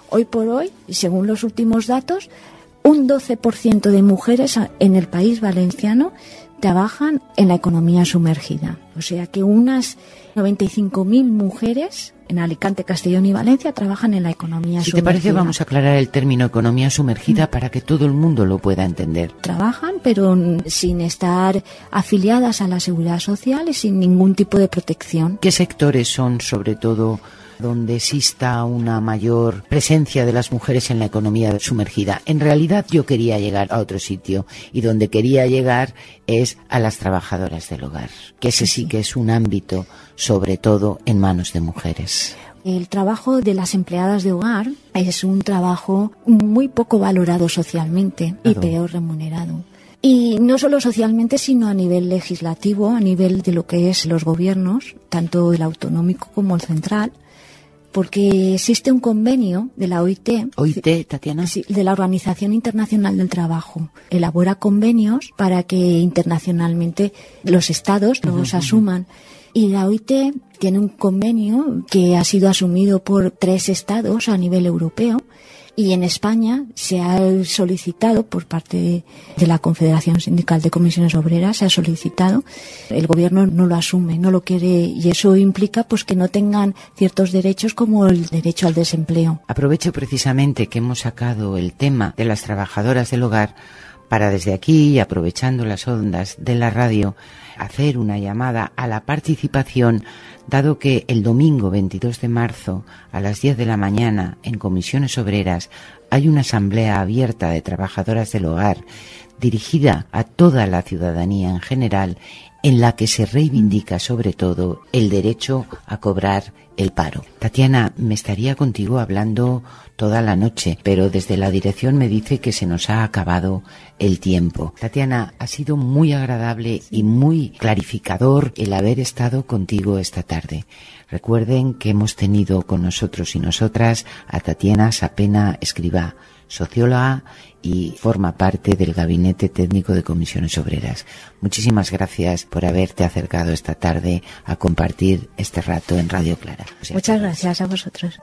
Hoy por hoy, según los últimos datos, un doce por ciento de mujeres en el país valenciano trabajan en la economía sumergida. O sea que unas noventa y cinco mil mujeres en Alicante, Castellón y Valencia trabajan en la economía si sumergida. Si te parece, vamos a aclarar el término economía sumergida mm. para que todo el mundo lo pueda entender. Trabajan, pero sin estar afiliadas a la seguridad social y sin ningún tipo de protección. ¿Qué sectores son, sobre todo, donde exista una mayor presencia de las mujeres en la economía sumergida? En realidad yo quería llegar a otro sitio, y donde quería llegar es a las trabajadoras del hogar, que ese sí que es un ámbito sobre todo en manos de mujeres. El trabajo de las empleadas de hogar es un trabajo muy poco valorado socialmente y peor remunerado. Y no solo socialmente, sino a nivel legislativo, a nivel de lo que es los gobiernos, tanto el autonómico como el central, porque existe un convenio de la O I T, O I T, Tatiana, sí, de la Organización Internacional del Trabajo. Elabora convenios para que internacionalmente los estados los uh-huh. asuman. Y la O I T tiene un convenio que ha sido asumido por tres estados a nivel europeo, y en España se ha solicitado por parte de la Confederación Sindical de Comisiones Obreras, se ha solicitado, el gobierno no lo asume, no lo quiere, y eso implica pues que no tengan ciertos derechos como el derecho al desempleo. Aprovecho precisamente que hemos sacado el tema de las trabajadoras del hogar para desde aquí, aprovechando las ondas de la radio, hacer una llamada a la participación, dado que el domingo veintidós de marzo a las diez de la mañana en Comisiones Obreras hay una asamblea abierta de trabajadoras del hogar dirigida a toda la ciudadanía en general, en la que se reivindica sobre todo el derecho a cobrar el paro. Tatiana, me estaría contigo hablando toda la noche, pero desde la dirección me dice que se nos ha acabado el tiempo. Tatiana, ha sido muy agradable y muy clarificador el haber estado contigo esta tarde. Recuerden que hemos tenido con nosotros y nosotras a Tatiana Sapena Escribá, socióloga y forma parte del Gabinete Técnico de Comisiones Obreras. Muchísimas gracias por haberte acercado esta tarde a compartir este rato en Radio Clara. O sea, muchas gracias a vosotros.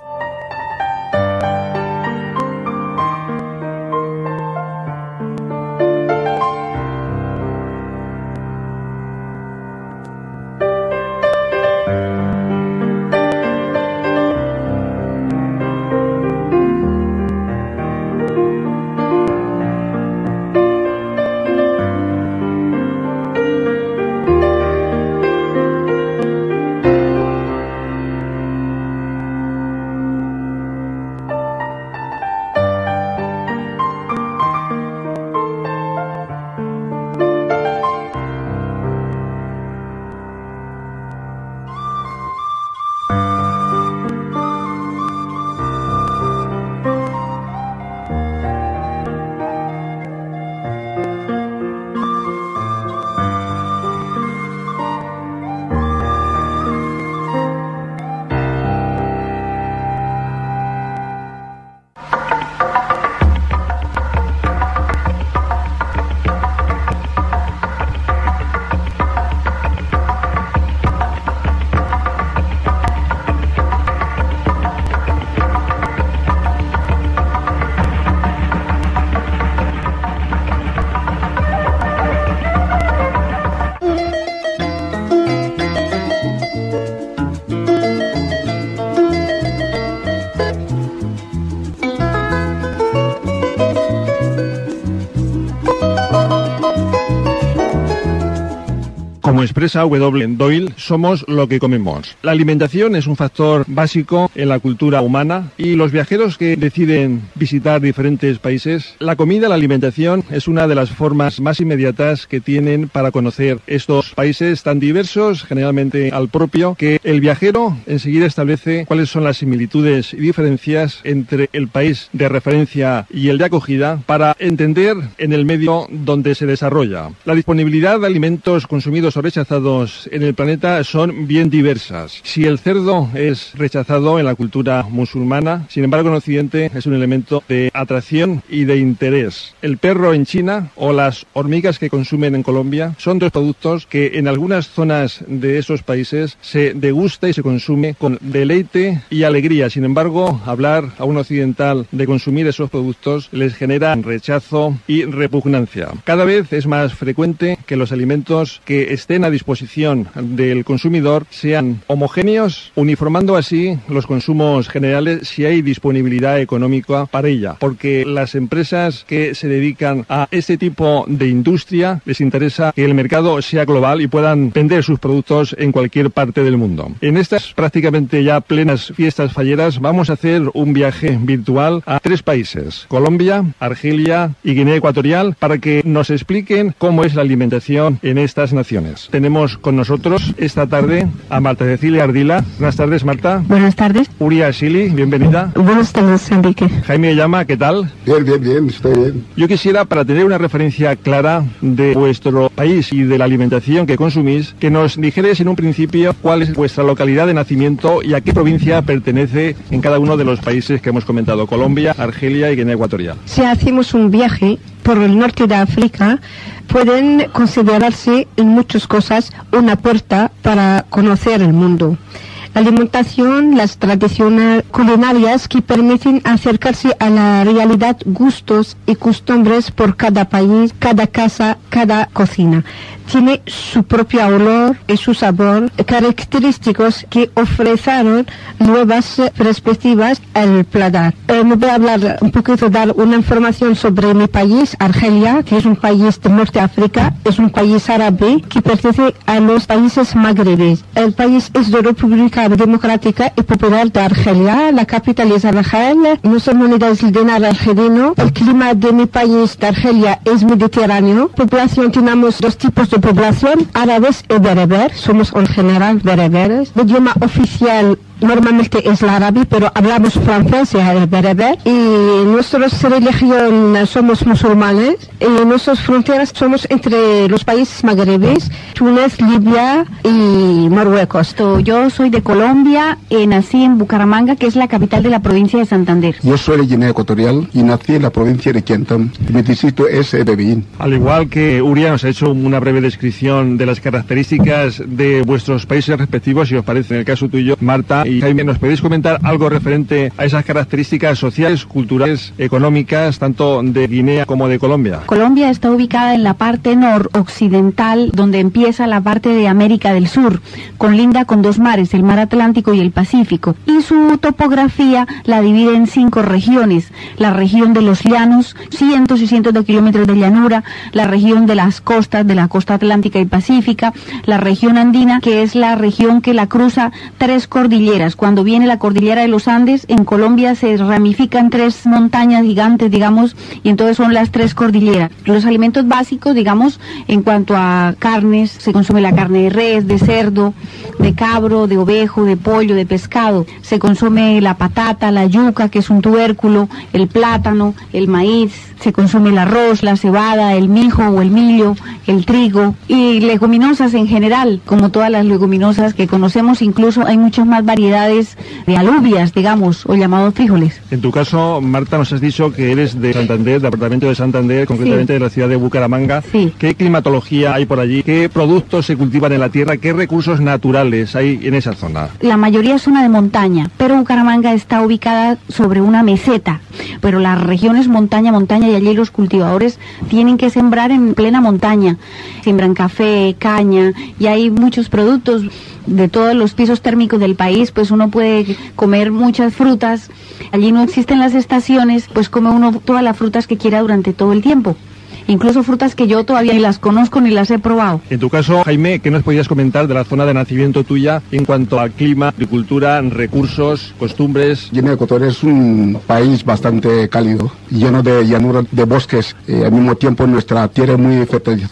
Como expresa W. Doyle, somos lo que comemos. La alimentación es un factor básico en la cultura humana y los viajeros que deciden visitar diferentes países, la comida, la alimentación es una de las formas más inmediatas que tienen para conocer estos países tan diversos, generalmente al propio, que el viajero enseguida establece cuáles son las similitudes y diferencias entre el país de referencia y el de acogida para entender en el medio donde se desarrolla. La disponibilidad de alimentos consumidos o rechazados rechazados en el planeta son bien diversas. Si el cerdo es rechazado en la cultura musulmana, sin embargo en Occidente es un elemento de atracción y de interés. El perro en China o las hormigas que consumen en Colombia son dos productos que en algunas zonas de esos países se degusta y se consume con deleite y alegría. Sin embargo, hablar a un occidental de consumir esos productos les genera rechazo y repugnancia. Cada vez es más frecuente que los alimentos que estén a disposición del consumidor sean homogéneos, uniformando así los consumos generales si hay disponibilidad económica para ella, porque las empresas que se dedican a este tipo de industria les interesa que el mercado sea global y puedan vender sus productos en cualquier parte del mundo. En estas prácticamente ya plenas fiestas falleras vamos a hacer un viaje virtual a tres países, Colombia, Argelia y Guinea Ecuatorial, para que nos expliquen cómo es la alimentación en estas naciones. Tenemos con nosotros esta tarde a Marta Cecilia Ardila. Buenas tardes, Marta. Buenas tardes. Uria Shili, bienvenida. Buenas tardes, Enrique. Jaime Llama, ¿qué tal? Bien, bien, bien, estoy bien. Yo quisiera, para tener una referencia clara de vuestro país y de la alimentación que consumís, que nos dijerais en un principio cuál es vuestra localidad de nacimiento y a qué provincia pertenece en cada uno de los países que hemos comentado, Colombia, Argelia y Guinea Ecuatorial. Si hacemos un viaje por el norte de África, pueden considerarse en muchas cosas una puerta para conocer el mundo. La alimentación, las tradiciones culinarias que permiten acercarse a la realidad, gustos y costumbres por cada país, cada casa, cada cocina. Tiene su propio olor y su sabor, característicos que ofrecieron nuevas perspectivas al paladar. Eh, me voy a hablar un poquito, dar una información sobre mi país, Argelia, que es un país de Norte de África, es un país árabe que pertenece a los países magrebíes. El país es de República Democrática y Popular de Argelia, la capital es Argel, nuestra moneda es el dinar argelino. El clima de mi país, de Argelia, es mediterráneo. Población, tenemos dos tipos de población, árabes y bereber, somos en general bereberes. El idioma oficial normalmente es el árabe, pero hablamos francés y el bereber. Y nuestra religión somos musulmanes y nuestras fronteras somos entre los países magrebíes, Túnez, Libia y Marruecos. Yo soy de Colombia, eh, nací en Bucaramanga, que es la capital de la provincia de Santander. Yo soy de Guinea Ecuatorial y nací en la provincia de Quentam. Mi distrito es Bebeín. Al igual que Uria nos ha hecho una breve descripción de las características de vuestros países respectivos, si os parece, en el caso tuyo, Marta y Jaime, ¿nos podéis comentar algo referente a esas características sociales, culturales, económicas, tanto de Guinea como de Colombia? Colombia está ubicada en la parte noroccidental, donde empieza la parte de América del Sur, con linda con dos mares, el mar Atlántico y el Pacífico, y su topografía la divide en cinco regiones: la región de los llanos, cientos y cientos de kilómetros de llanura; la región de las costas, de la costa atlántica y pacífica; la región andina, que es la región que la cruza tres cordilleras. Cuando viene la cordillera de los Andes, en Colombia se ramifican tres montañas gigantes, digamos, y entonces son las tres cordilleras. Los alimentos básicos, digamos, en cuanto a carnes, se consume la carne de res, de cerdo, de cabro, de ovejo, de pollo, de pescado. Se consume la patata, la yuca, que es un tubérculo, el plátano, el maíz. Se consume el arroz, la cebada, el mijo o el millo, el trigo y leguminosas en general, como todas las leguminosas que conocemos. Incluso hay muchas más variedades de alubias, digamos, o llamados frijoles. En tu caso, Marta, nos has dicho que eres de Santander, del departamento de Santander, concretamente sí, de la ciudad de Bucaramanga. Sí. ¿Qué climatología hay por allí? ¿Qué productos se cultivan en la tierra? ¿Qué recursos naturales hay en esa zona? La mayoría es zona de montaña, pero Bucaramanga está ubicada sobre una meseta, pero la región es montaña, montaña, y allí los cultivadores tienen que sembrar en plena montaña. Siembran café, caña, y hay muchos productos de todos los pisos térmicos del país, pues uno puede comer muchas frutas. Allí no existen las estaciones, pues come uno todas las frutas que quiera durante todo el tiempo. Incluso frutas que yo todavía ni las conozco ni las he probado. En tu caso, Jaime, ¿qué nos podías comentar de la zona de nacimiento tuya en cuanto a clima, agricultura, recursos, costumbres? Guinea Ecuatorial es un país bastante cálido, lleno de llanura, de bosques. Eh, al mismo tiempo nuestra tierra es muy fertilizada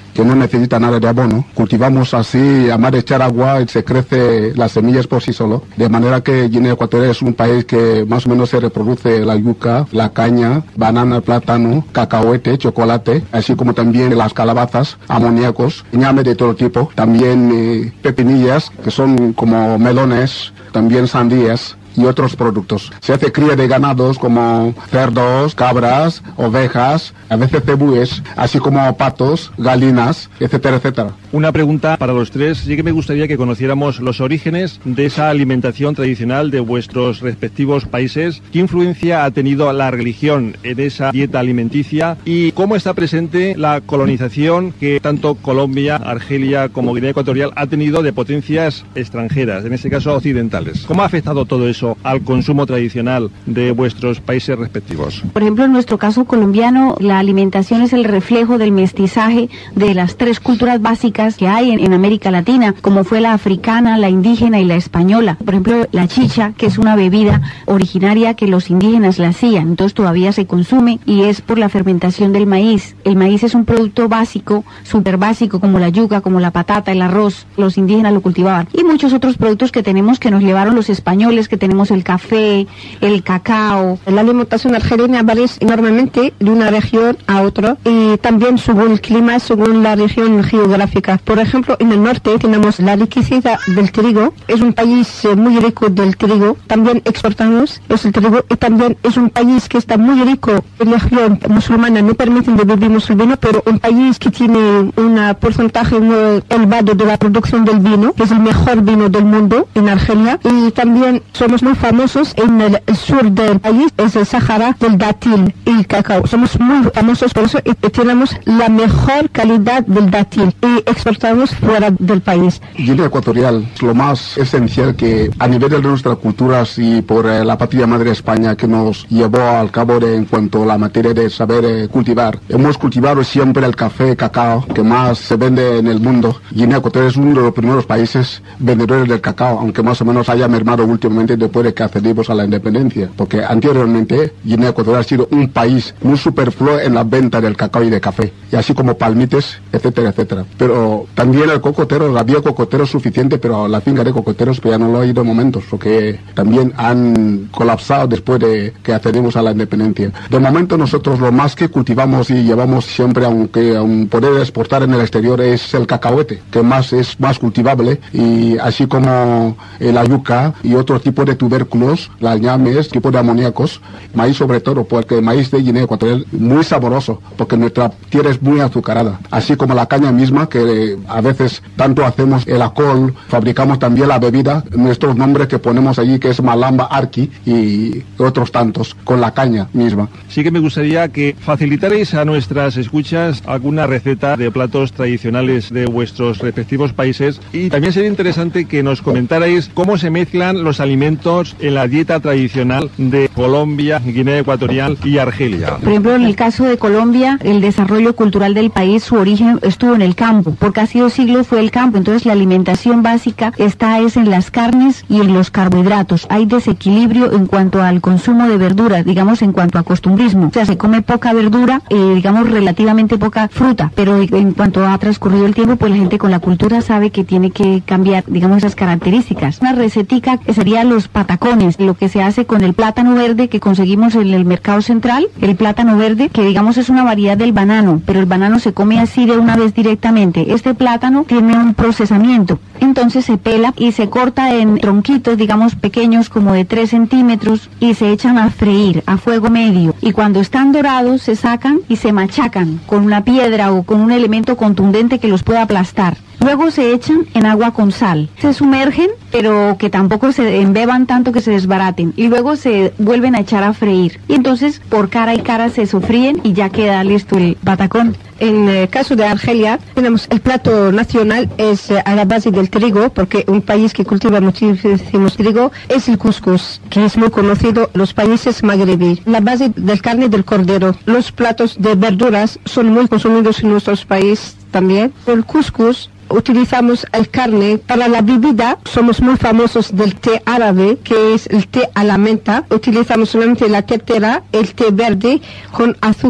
que no necesita nada de abono. Cultivamos así, a más de echar agua, se crece las semillas por sí solo. De manera que Guinea Ecuatorial es un país que más o menos se reproduce la yuca, la caña, banana, plátano, cacahuete, chocolate, así como también las calabazas, amoníacos, ñame de todo tipo, también eh, pepinillas, que son como melones, también sandías y otros productos. Se hace cría de ganados como cerdos, cabras, ovejas, a veces cebúes, así como patos, galinas, etcétera, etcétera. Una pregunta para los tres. Sí que me gustaría que conociéramos los orígenes de esa alimentación tradicional de vuestros respectivos países. ¿Qué influencia ha tenido la religión en esa dieta alimenticia? ¿Y cómo está presente la colonización que tanto Colombia, Argelia como Guinea Ecuatorial ha tenido de potencias extranjeras, en este caso occidentales? ¿Cómo ha afectado todo eso al consumo tradicional de vuestros países respectivos? Por ejemplo, en nuestro caso colombiano, la alimentación es el reflejo del mestizaje de las tres culturas básicas que hay en, en América Latina, como fue la africana, la indígena y la española. Por ejemplo, la chicha, que es una bebida originaria que los indígenas la hacían, entonces todavía se consume y es por la fermentación del maíz. El maíz es un producto básico, súper básico, como la yuca, como la patata, el arroz, los indígenas lo cultivaban. Y muchos otros productos que tenemos que nos llevaron los españoles, que tenemos el café, el cacao. La alimentación argelina varía enormemente de una región a otra y también según el clima, según la región geográfica. Por ejemplo, en el norte tenemos la riqueza del trigo. Es un país muy rico del trigo. También exportamos es el trigo y también es un país que está muy rico. La región musulmana no permite de beber el vino, pero un país que tiene un porcentaje muy elevado de la producción del vino, que es el mejor vino del mundo en Argelia. Y también somos muy famosos en el, el sur del país, es el Sahara, del dátil y el cacao. Somos muy famosos por eso y tenemos la mejor calidad del dátil y exportamos fuera del país. Guinea Ecuatorial es lo más esencial que a nivel de nuestras culturas y por eh, la patria madre España que nos llevó al cabo de, en cuanto a la materia de saber eh, cultivar. Hemos cultivado siempre el café, cacao, que más se vende en el mundo. Guinea Ecuatorial es uno de los primeros países vendedores del cacao, aunque más o menos haya mermado últimamente después de que accedimos a la independencia, porque anteriormente Guinea Ecuatorial ha sido un país muy superfluo en la venta del cacao y de café, y así como palmites, etcétera, etcétera. Pero también el cocotero, había cocoteros suficiente, pero la finca de cocoteros pues ya no lo ha ido en momentos, porque también han colapsado después de que accedimos a la independencia. De momento nosotros lo más que cultivamos y llevamos siempre, aunque aun poder exportar en el exterior, es el cacahuete, que más es más cultivable, y así como la yuca y otro tipo de tubérculos, las ñames, tipo de amoníacos, maíz sobre todo, porque el maíz de Guinea Ecuatorial es muy saboroso, porque nuestra tierra es muy azucarada, así como la caña misma, que a veces tanto hacemos el alcohol, fabricamos también la bebida, nuestros nombres que ponemos allí, que es malamba, arqui y otros tantos, con la caña misma. Sí que me gustaría que facilitarais a nuestras escuchas alguna receta de platos tradicionales de vuestros respectivos países, y también sería interesante que nos comentarais cómo se mezclan los alimentos en la dieta tradicional de Colombia, Guinea Ecuatorial y Argelia. Por ejemplo, en el caso de Colombia, el desarrollo cultural del país, su origen estuvo en el campo. Por casi dos siglos fue el campo, entonces la alimentación básica está es en las carnes y en los carbohidratos. Hay desequilibrio en cuanto al consumo de verduras, digamos en cuanto a costumbrismo. O sea, se come poca verdura, eh, digamos relativamente poca fruta, pero en cuanto ha transcurrido el tiempo, pues la gente con la cultura sabe que tiene que cambiar, digamos, esas características. Una recetica que sería los patacones, lo que se hace con el plátano verde que conseguimos en el mercado central, el plátano verde, que digamos es una variedad del banano, pero el banano se come así de una vez directamente. Este plátano tiene un procesamiento, entonces se pela y se corta en tronquitos, digamos pequeños, como de tres centímetros, y se echan a freír a fuego medio, y cuando están dorados se sacan y se machacan con una piedra o con un elemento contundente que los pueda aplastar. Luego se echan en agua con sal, se sumergen, pero que tampoco se embeban tanto que se desbaraten, y luego se vuelven a echar a freír, y entonces por cara y cara se sofríen y ya queda listo el patacón. En el caso de Argelia, tenemos el plato nacional, es a la base del trigo, porque un país que cultiva muchísimo trigo es el couscous, que es muy conocido en los países magrebíes. La base del carne del cordero. Los platos de verduras son muy consumidos en nuestros países también. El couscous, utilizamos el carne. Para la bebida somos muy famosos del té árabe, que es el té a la menta. Utilizamos solamente la tetera, el té verde con azúcar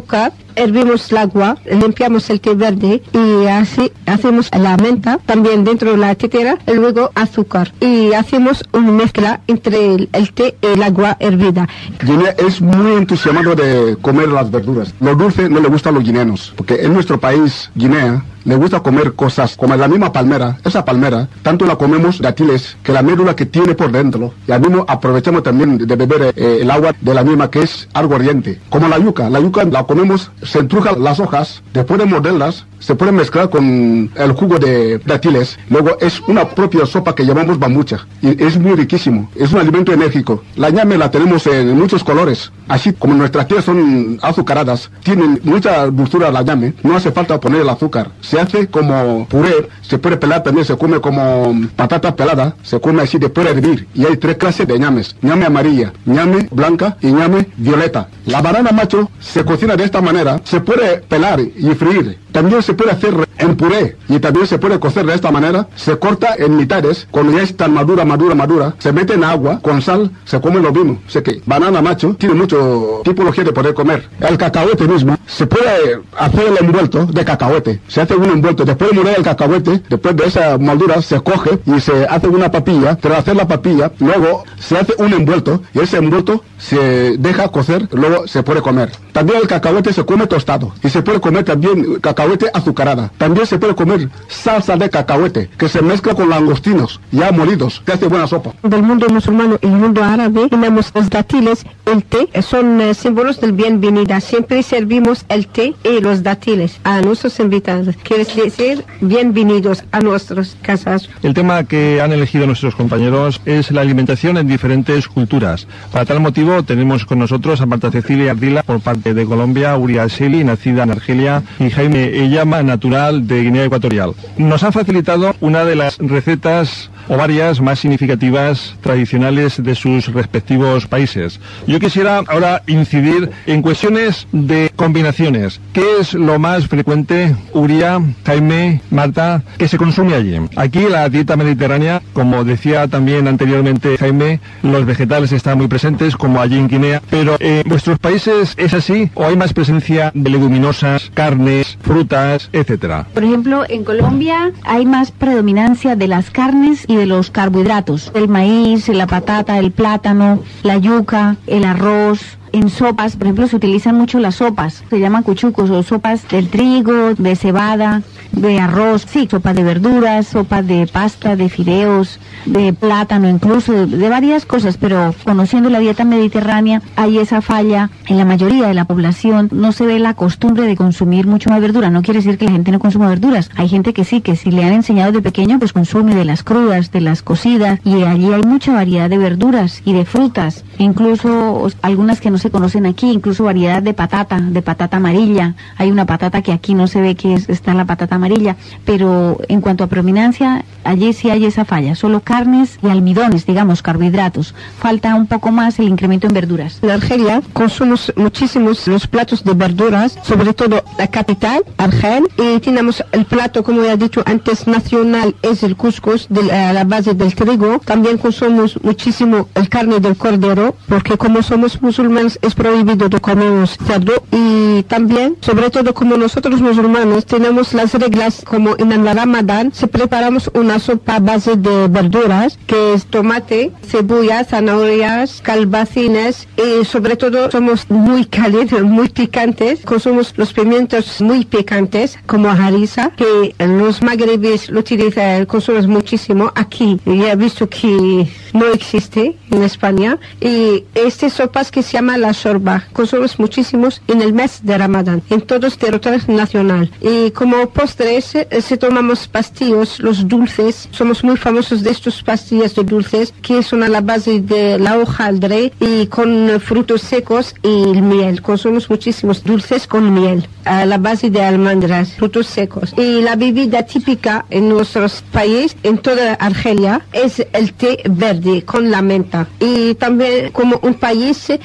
hervimos el agua, limpiamos el té verde y así hacemos la menta también dentro de la tetera y luego azúcar. Y hacemos una mezcla entre el, el té y el agua hervida. Guinea es muy entusiasmado de comer las verduras. Lo dulce no le gusta a los guineanos, porque en nuestro país, Guinea, le gusta comer cosas como la misma palmera. Esa palmera, tanto la comemos dátiles, que la médula que tiene por dentro, y al mismo aprovechamos también de beber eh, el agua de la misma, que es algo ardiente. Como la yuca, la yuca la comemos, se entruja las hojas, después de morderlas, se puede mezclar con el jugo de dátiles. Luego es una propia sopa que llamamos bambucha, y es muy riquísimo, es un alimento enérgico. La ñame la tenemos en muchos colores, así como nuestras tías son azucaradas, tienen mucha dulzura la ñame, no hace falta poner el azúcar. Se hace como puré, se puede pelar también, se come como patata pelada, se come así, después de hervir. Y hay tres clases de ñames: ñame amarilla, ñame blanca y ñame violeta. La banana macho se cocina de esta manera, se puede pelar y freír. También se puede hacer en puré y también se puede cocer de esta manera. Se corta en mitades, cuando ya está madura, madura, madura, se mete en agua, con sal, se come lo mismo. O sea que banana macho tiene mucho tipología de poder comer. El cacahuete mismo, se puede hacer el envuelto de cacahuete. Se hace un envuelto, después de moler el cacahuete, después de esa moldura se coge y se hace una papilla. Tras hacer la papilla, luego se hace un envuelto y ese envuelto se deja cocer, luego se puede comer. También el cacahuete se come tostado y se puede comer también cacahuete azucarada. También se puede comer salsa de cacahuete que se mezcla con langostinos ya molidos, que hace buena sopa. Del mundo musulmán y el mundo árabe tenemos los dátiles, el té, son eh, símbolos del bienvenida. Siempre servimos el té y los dátiles a nuestros invitados. Quiere decir bienvenidos a nuestras casas. El tema que han elegido nuestros compañeros es la alimentación en diferentes culturas. Para tal motivo tenemos con nosotros a Marta Cecilia Ardila por parte de Colombia, Uria Sheli, nacida en Argelia, y Jaime Eyama, natural de Guinea Ecuatorial. Nos han facilitado una de las recetas o varias más significativas tradicionales de sus respectivos países. Yo quisiera ahora incidir en cuestiones de combinaciones. ¿Qué es lo más frecuente, Uria, Jaime, Marta, que se consume allí? Aquí la dieta mediterránea, como decía también anteriormente Jaime, los vegetales están muy presentes, como allí en Guinea, pero ¿en vuestros países es así o hay más presencia de leguminosas, carnes, frutas, etcétera? Por ejemplo, en Colombia hay más predominancia de las carnes y de los carbohidratos, el maíz, la patata, el plátano, la yuca, el arroz. En sopas, por ejemplo, se utilizan mucho las sopas, se llaman cuchucos, o sopas del trigo, de cebada, de arroz, sí, sopas de verduras, sopas de pasta, de fideos, de plátano, incluso de varias cosas, pero conociendo la dieta mediterránea hay esa falla en la mayoría de la población, no se ve la costumbre de consumir mucho más verdura. No quiere decir que la gente no consuma verduras, hay gente que sí, que si le han enseñado de pequeño, pues consume de las crudas, de las cocidas, y allí hay mucha variedad de verduras y de frutas, incluso algunas que no se conocen aquí, incluso variedad de patata, de patata amarilla. Hay una patata que aquí no se ve que es, está la patata amarilla, pero en cuanto a predominancia, allí sí hay esa falla, solo carnes y almidones, digamos, carbohidratos. Falta un poco más el incremento en verduras. En Argelia consumimos muchísimos los platos de verduras, sobre todo la capital, Argel, y tenemos el plato, como ya he dicho antes, nacional, es el couscous, de la, la base del trigo. También consumimos muchísimo el carne del cordero, porque como somos musulmanes es prohibido de comer cerdo. Y también, sobre todo como nosotros musulmanes, tenemos las reglas como en el Ramadán, se preparamos una sopa a base de verduras, que es tomate, cebolla, zanahorias, calabacines, y sobre todo somos muy cálidos, muy picantes, consumimos los pimientos muy picantes, como harissa, que los magrebíes lo utilizan, consumimos muchísimo. Aquí ya he visto que no existe en España, y estas sopas que se llama la shorba, consumimos muchísimos en el mes de Ramadán, en todos los territorios nacionales. Y como postres, eh, se tomamos pastillos, los dulces, somos muy famosos de estos pastillas de dulces, que son a la base de la hojaldre y con frutos secos y el miel. Consumimos muchísimos dulces con miel, a la base de almendras, frutos secos. Y la bebida típica en nuestros países, en toda Argelia, es el té verde con la menta. Y también como un país que cuenta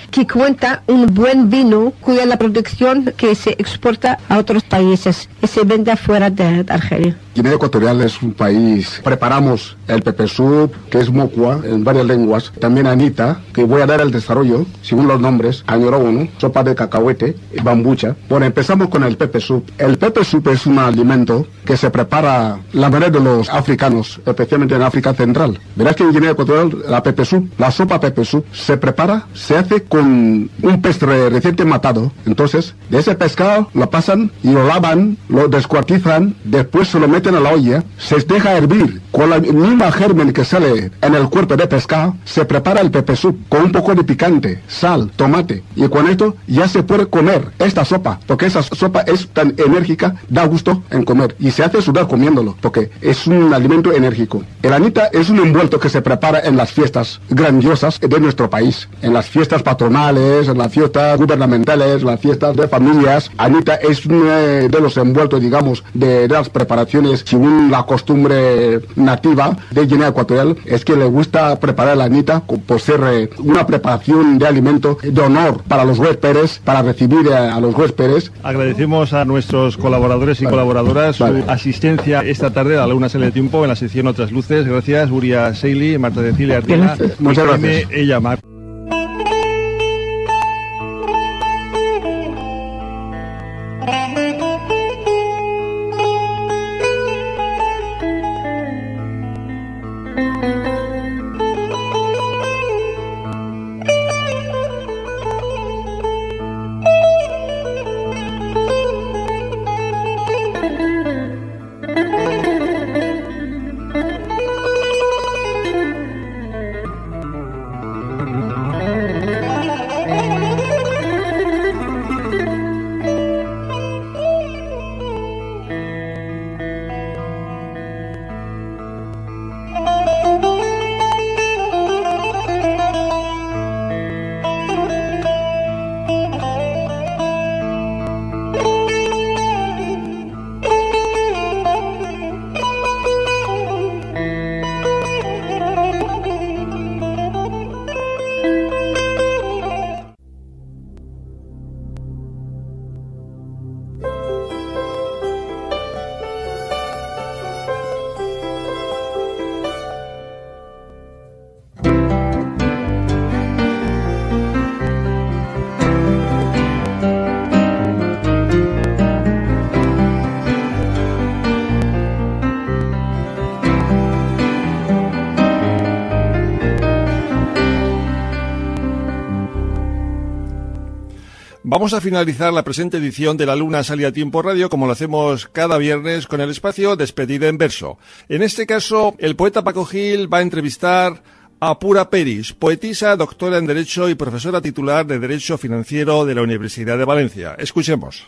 monta un buen vino cuya la producción que se exporta a otros países y se vende fuera de Argelia. Guinea Ecuatorial es un país, preparamos el pepe soup, que es mocua en varias lenguas, también anita, que voy a dar el desarrollo, según los nombres, añorobono, sopa de cacahuete, bambucha. Bueno, empezamos con el pepe soup. El pepe soup es un alimento que se prepara la manera de los africanos, especialmente en África Central. Verás que en Guinea Ecuatorial la pepe soup, la sopa pepe soup, se prepara, se hace con un pez reciente matado. Entonces, de ese pescado lo pasan y lo lavan, lo descuartizan, después se lo meten a la olla, se deja hervir con la misma germen que sale en el cuerpo de pescado, se prepara el pepe soup con un poco de picante, sal, tomate, y con esto ya se puede comer esta sopa, porque esa sopa es tan enérgica, da gusto en comer, y se hace sudar comiéndolo, porque es un alimento enérgico. El anita es un envuelto que se prepara en las fiestas grandiosas de nuestro país, en las fiestas patronales, en las fiestas gubernamentales, las fiestas de familias. Anita es uno de los envueltos, digamos, de, de las preparaciones según la costumbre nativa de Guinea Ecuatorial, es que le gusta preparar la anita por ser eh, una preparación de alimento de honor para los huéspedes, para recibir a, a los huéspedes. Agradecemos a nuestros colaboradores y vale. colaboradoras vale. su asistencia esta tarde a la Luna Sale de Tiempo en la sección Otras Luces. Gracias, Uria Seili, Marta Cecilia Artina, muchas gracias. Ella Mar. Vamos a finalizar la presente edición de La Luna Sale a Tiempo Radio, como lo hacemos cada viernes, con el espacio Despedida en Verso. En este caso, el poeta Paco Gil va a entrevistar a Pura Peris, poetisa, doctora en Derecho y profesora titular de Derecho Financiero de la Universidad de Valencia. Escuchemos.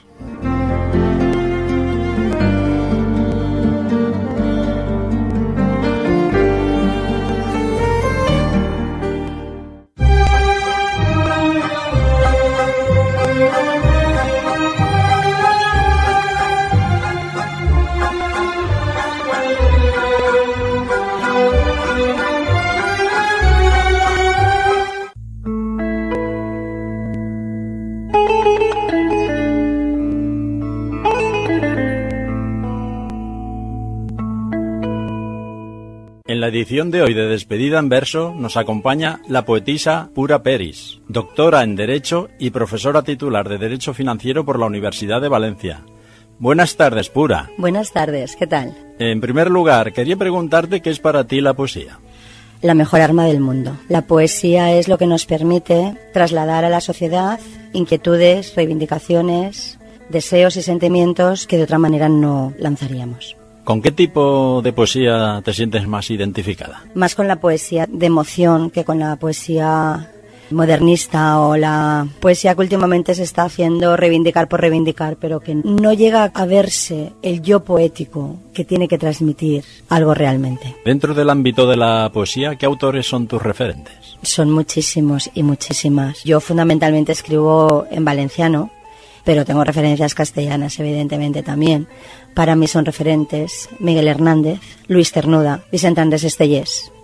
En la edición de hoy de Despedida en Verso nos acompaña la poetisa Pura Peris, doctora en Derecho y profesora titular de Derecho Financiero por la Universidad de Valencia. Buenas tardes, Pura. Buenas tardes, ¿qué tal? En primer lugar, quería preguntarte qué es para ti la poesía. La mejor arma del mundo. La poesía es lo que nos permite trasladar a la sociedad inquietudes, reivindicaciones, deseos y sentimientos que de otra manera no lanzaríamos. ¿Con qué tipo de poesía te sientes más identificada? Más con la poesía de emoción que con la poesía modernista o la poesía que últimamente se está haciendo reivindicar por reivindicar, pero que no llega a verse el yo poético que tiene que transmitir algo realmente. Dentro del ámbito de la poesía, ¿qué autores son tus referentes? Son muchísimos y muchísimas. Yo fundamentalmente escribo en valenciano, pero tengo referencias castellanas, evidentemente, también. Para mí son referentes Miguel Hernández, Luis Cernuda, Vicente Andrés Estellés,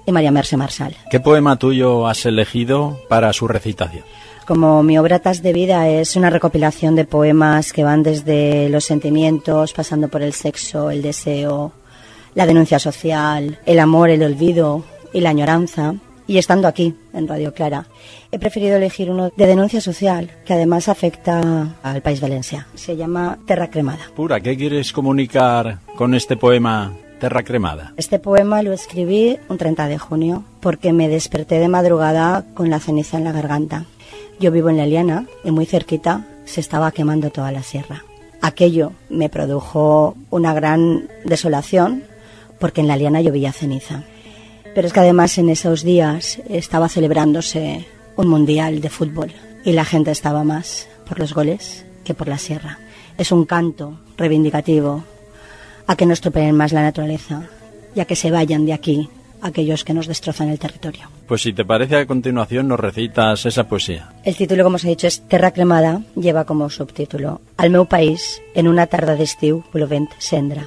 y María Mercè Marçal. ¿Qué poema tuyo has elegido para su recitación? Como mi obra Tas de vida es una recopilación de poemas que van desde los sentimientos, pasando por el sexo, el deseo, la denuncia social, el amor, el olvido y la añoranza. Y estando aquí, en Radio Clara, he preferido elegir uno de denuncia social, que además afecta al País Valencià. Se llama Terra Cremada. Pura, ¿qué quieres comunicar con este poema Terra Cremada? Este poema lo escribí un treinta de junio, porque me desperté de madrugada con la ceniza en la garganta. Yo vivo en La Eliana, y muy cerquita se estaba quemando toda la sierra. Aquello me produjo una gran desolación, porque en La Eliana llovía ceniza. Pero es que además en esos días estaba celebrándose un mundial de fútbol y la gente estaba más por los goles que por la sierra. Es un canto reivindicativo a que no estropeen más la naturaleza y a que se vayan de aquí aquellos que nos destrozan el territorio. Pues si te parece, a continuación nos recitas esa poesía. El título, como os he dicho, es Terra Cremada, lleva como subtítulo Al meu país, en una tarda d'estiu, plovent cendra.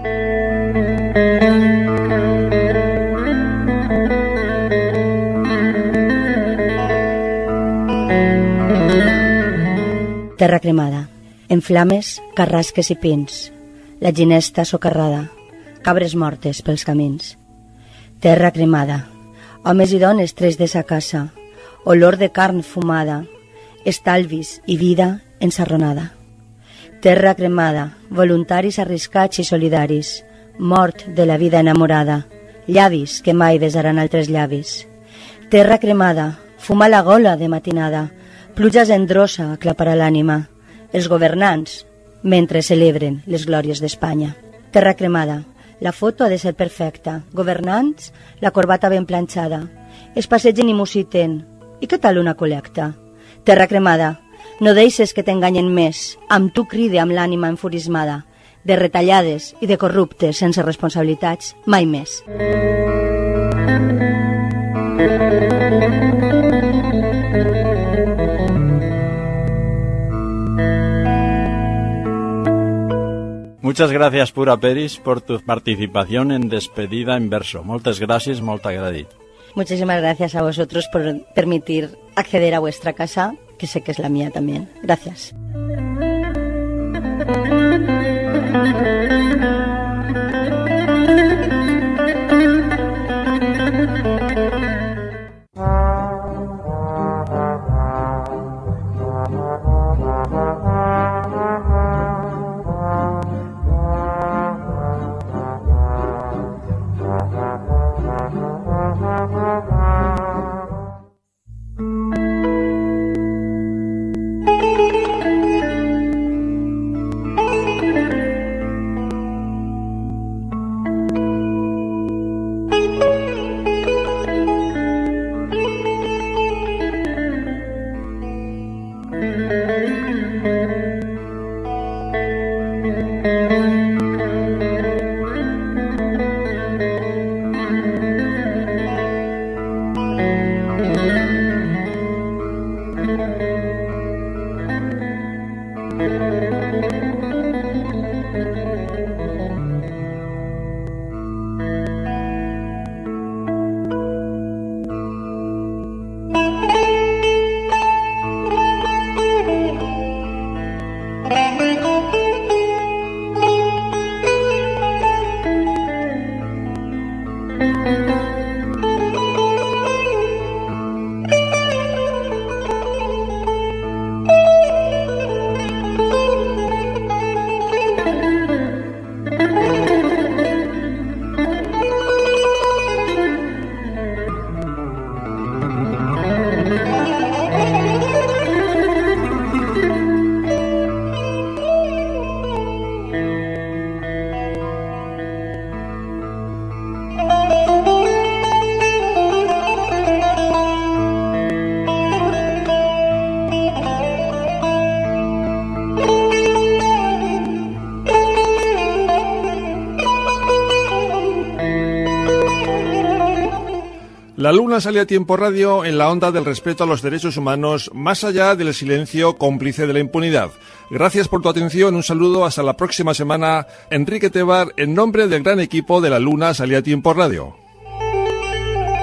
Terra cremada, en flames, carrasques i pins, la ginesta socarrada, cabres mortes pels camins. Terra cremada, homes i dones tres de sa casa, olor de carn fumada, estalvis i vida ensarronada. Terra cremada, voluntaris arriscats i solidaris, mort de la vida enamorada, llavis que mai besaran altres llavis. Terra cremada, fuma la gola de matinada, pluja endrossa aclaparà l'ànima, els governants, mentre celebren les glòries d'Espanya. Terra cremada, la foto ha de ser perfecta, governants, la corbata ben planxada, es passegen i musiten, i què tal una col·lecta? Terra cremada, no deixes que t'enganyen més, amb tu cride amb l'ànima enfurismada, de retallades i de corruptes sense responsabilitats, mai més. Muchas gracias, Pura Peris, por tu participación en Despedida en Verso. Muchas gracias, molta gradit. Muchísimas gracias a vosotros por permitir acceder a vuestra casa, que sé que es la mía también. Gracias. La luna sale a Tiempo Radio en la onda del respeto a los derechos humanos, más allá del silencio cómplice de la impunidad. Gracias por tu atención, un saludo, hasta la próxima semana. Enrique Tebar, en nombre del gran equipo de La Luna sale a Tiempo Radio.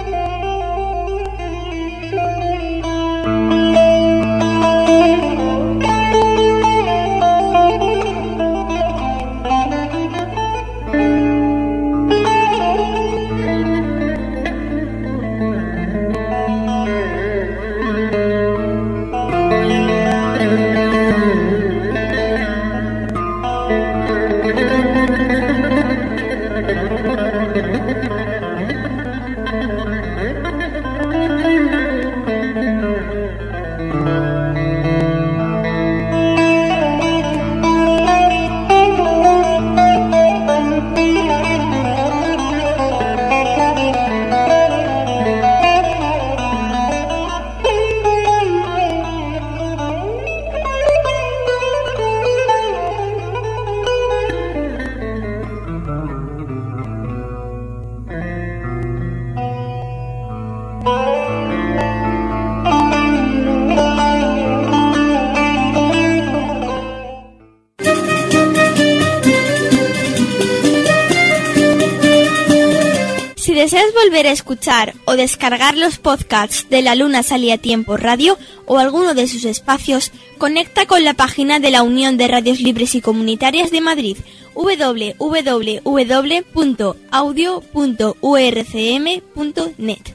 deseas volver a escuchar o descargar los podcasts de La Luna Salía a Tiempo Radio o alguno de sus espacios, conecta con la página de la Unión de Radios Libres y Comunitarias de Madrid, doble u doble u doble u punto audio punto u r c m punto net.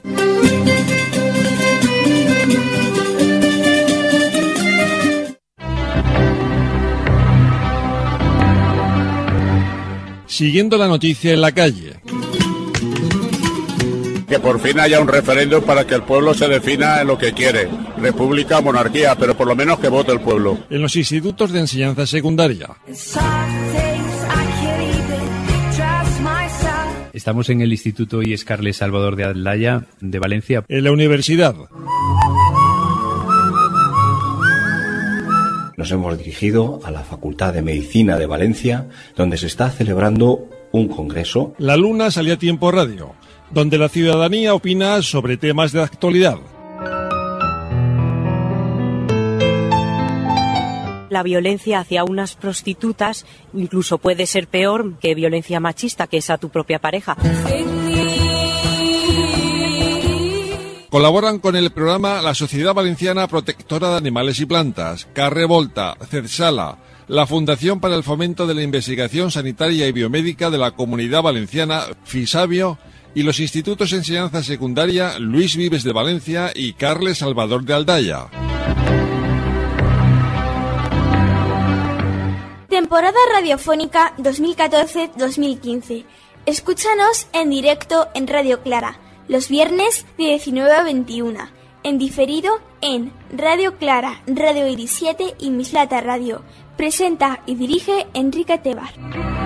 Siguiendo la noticia en la calle. Que por fin haya un referéndum para que el pueblo se defina en lo que quiere. República, monarquía, pero por lo menos que vote el pueblo. En los institutos de enseñanza secundaria. Estamos en el Instituto I E S Carles Salvador de Aldaya, de Valencia. En la universidad. Nos hemos dirigido a la Facultad de Medicina de Valencia, donde se está celebrando un congreso. La Luna Salía a Tiempo Radio, donde la ciudadanía opina sobre temas de actualidad. La violencia hacia unas prostitutas incluso puede ser peor que violencia machista, que es a tu propia pareja. Colaboran con el programa la Sociedad Valenciana Protectora de Animales y Plantas, Carrevolta, CEDSALA, la Fundación para el Fomento de la Investigación Sanitaria y Biomédica de la Comunidad Valenciana, FISABIO, y los institutos de enseñanza secundaria Luis Vives de Valencia y Carles Salvador de Aldaya. Temporada radiofónica dos mil catorce dos mil quince. Escúchanos en directo en Radio Clara, los viernes de diecinueve a veintiuna, en diferido en Radio Clara, Radio Iris siete y Mislata Radio. Presenta y dirige Enrique Tebar.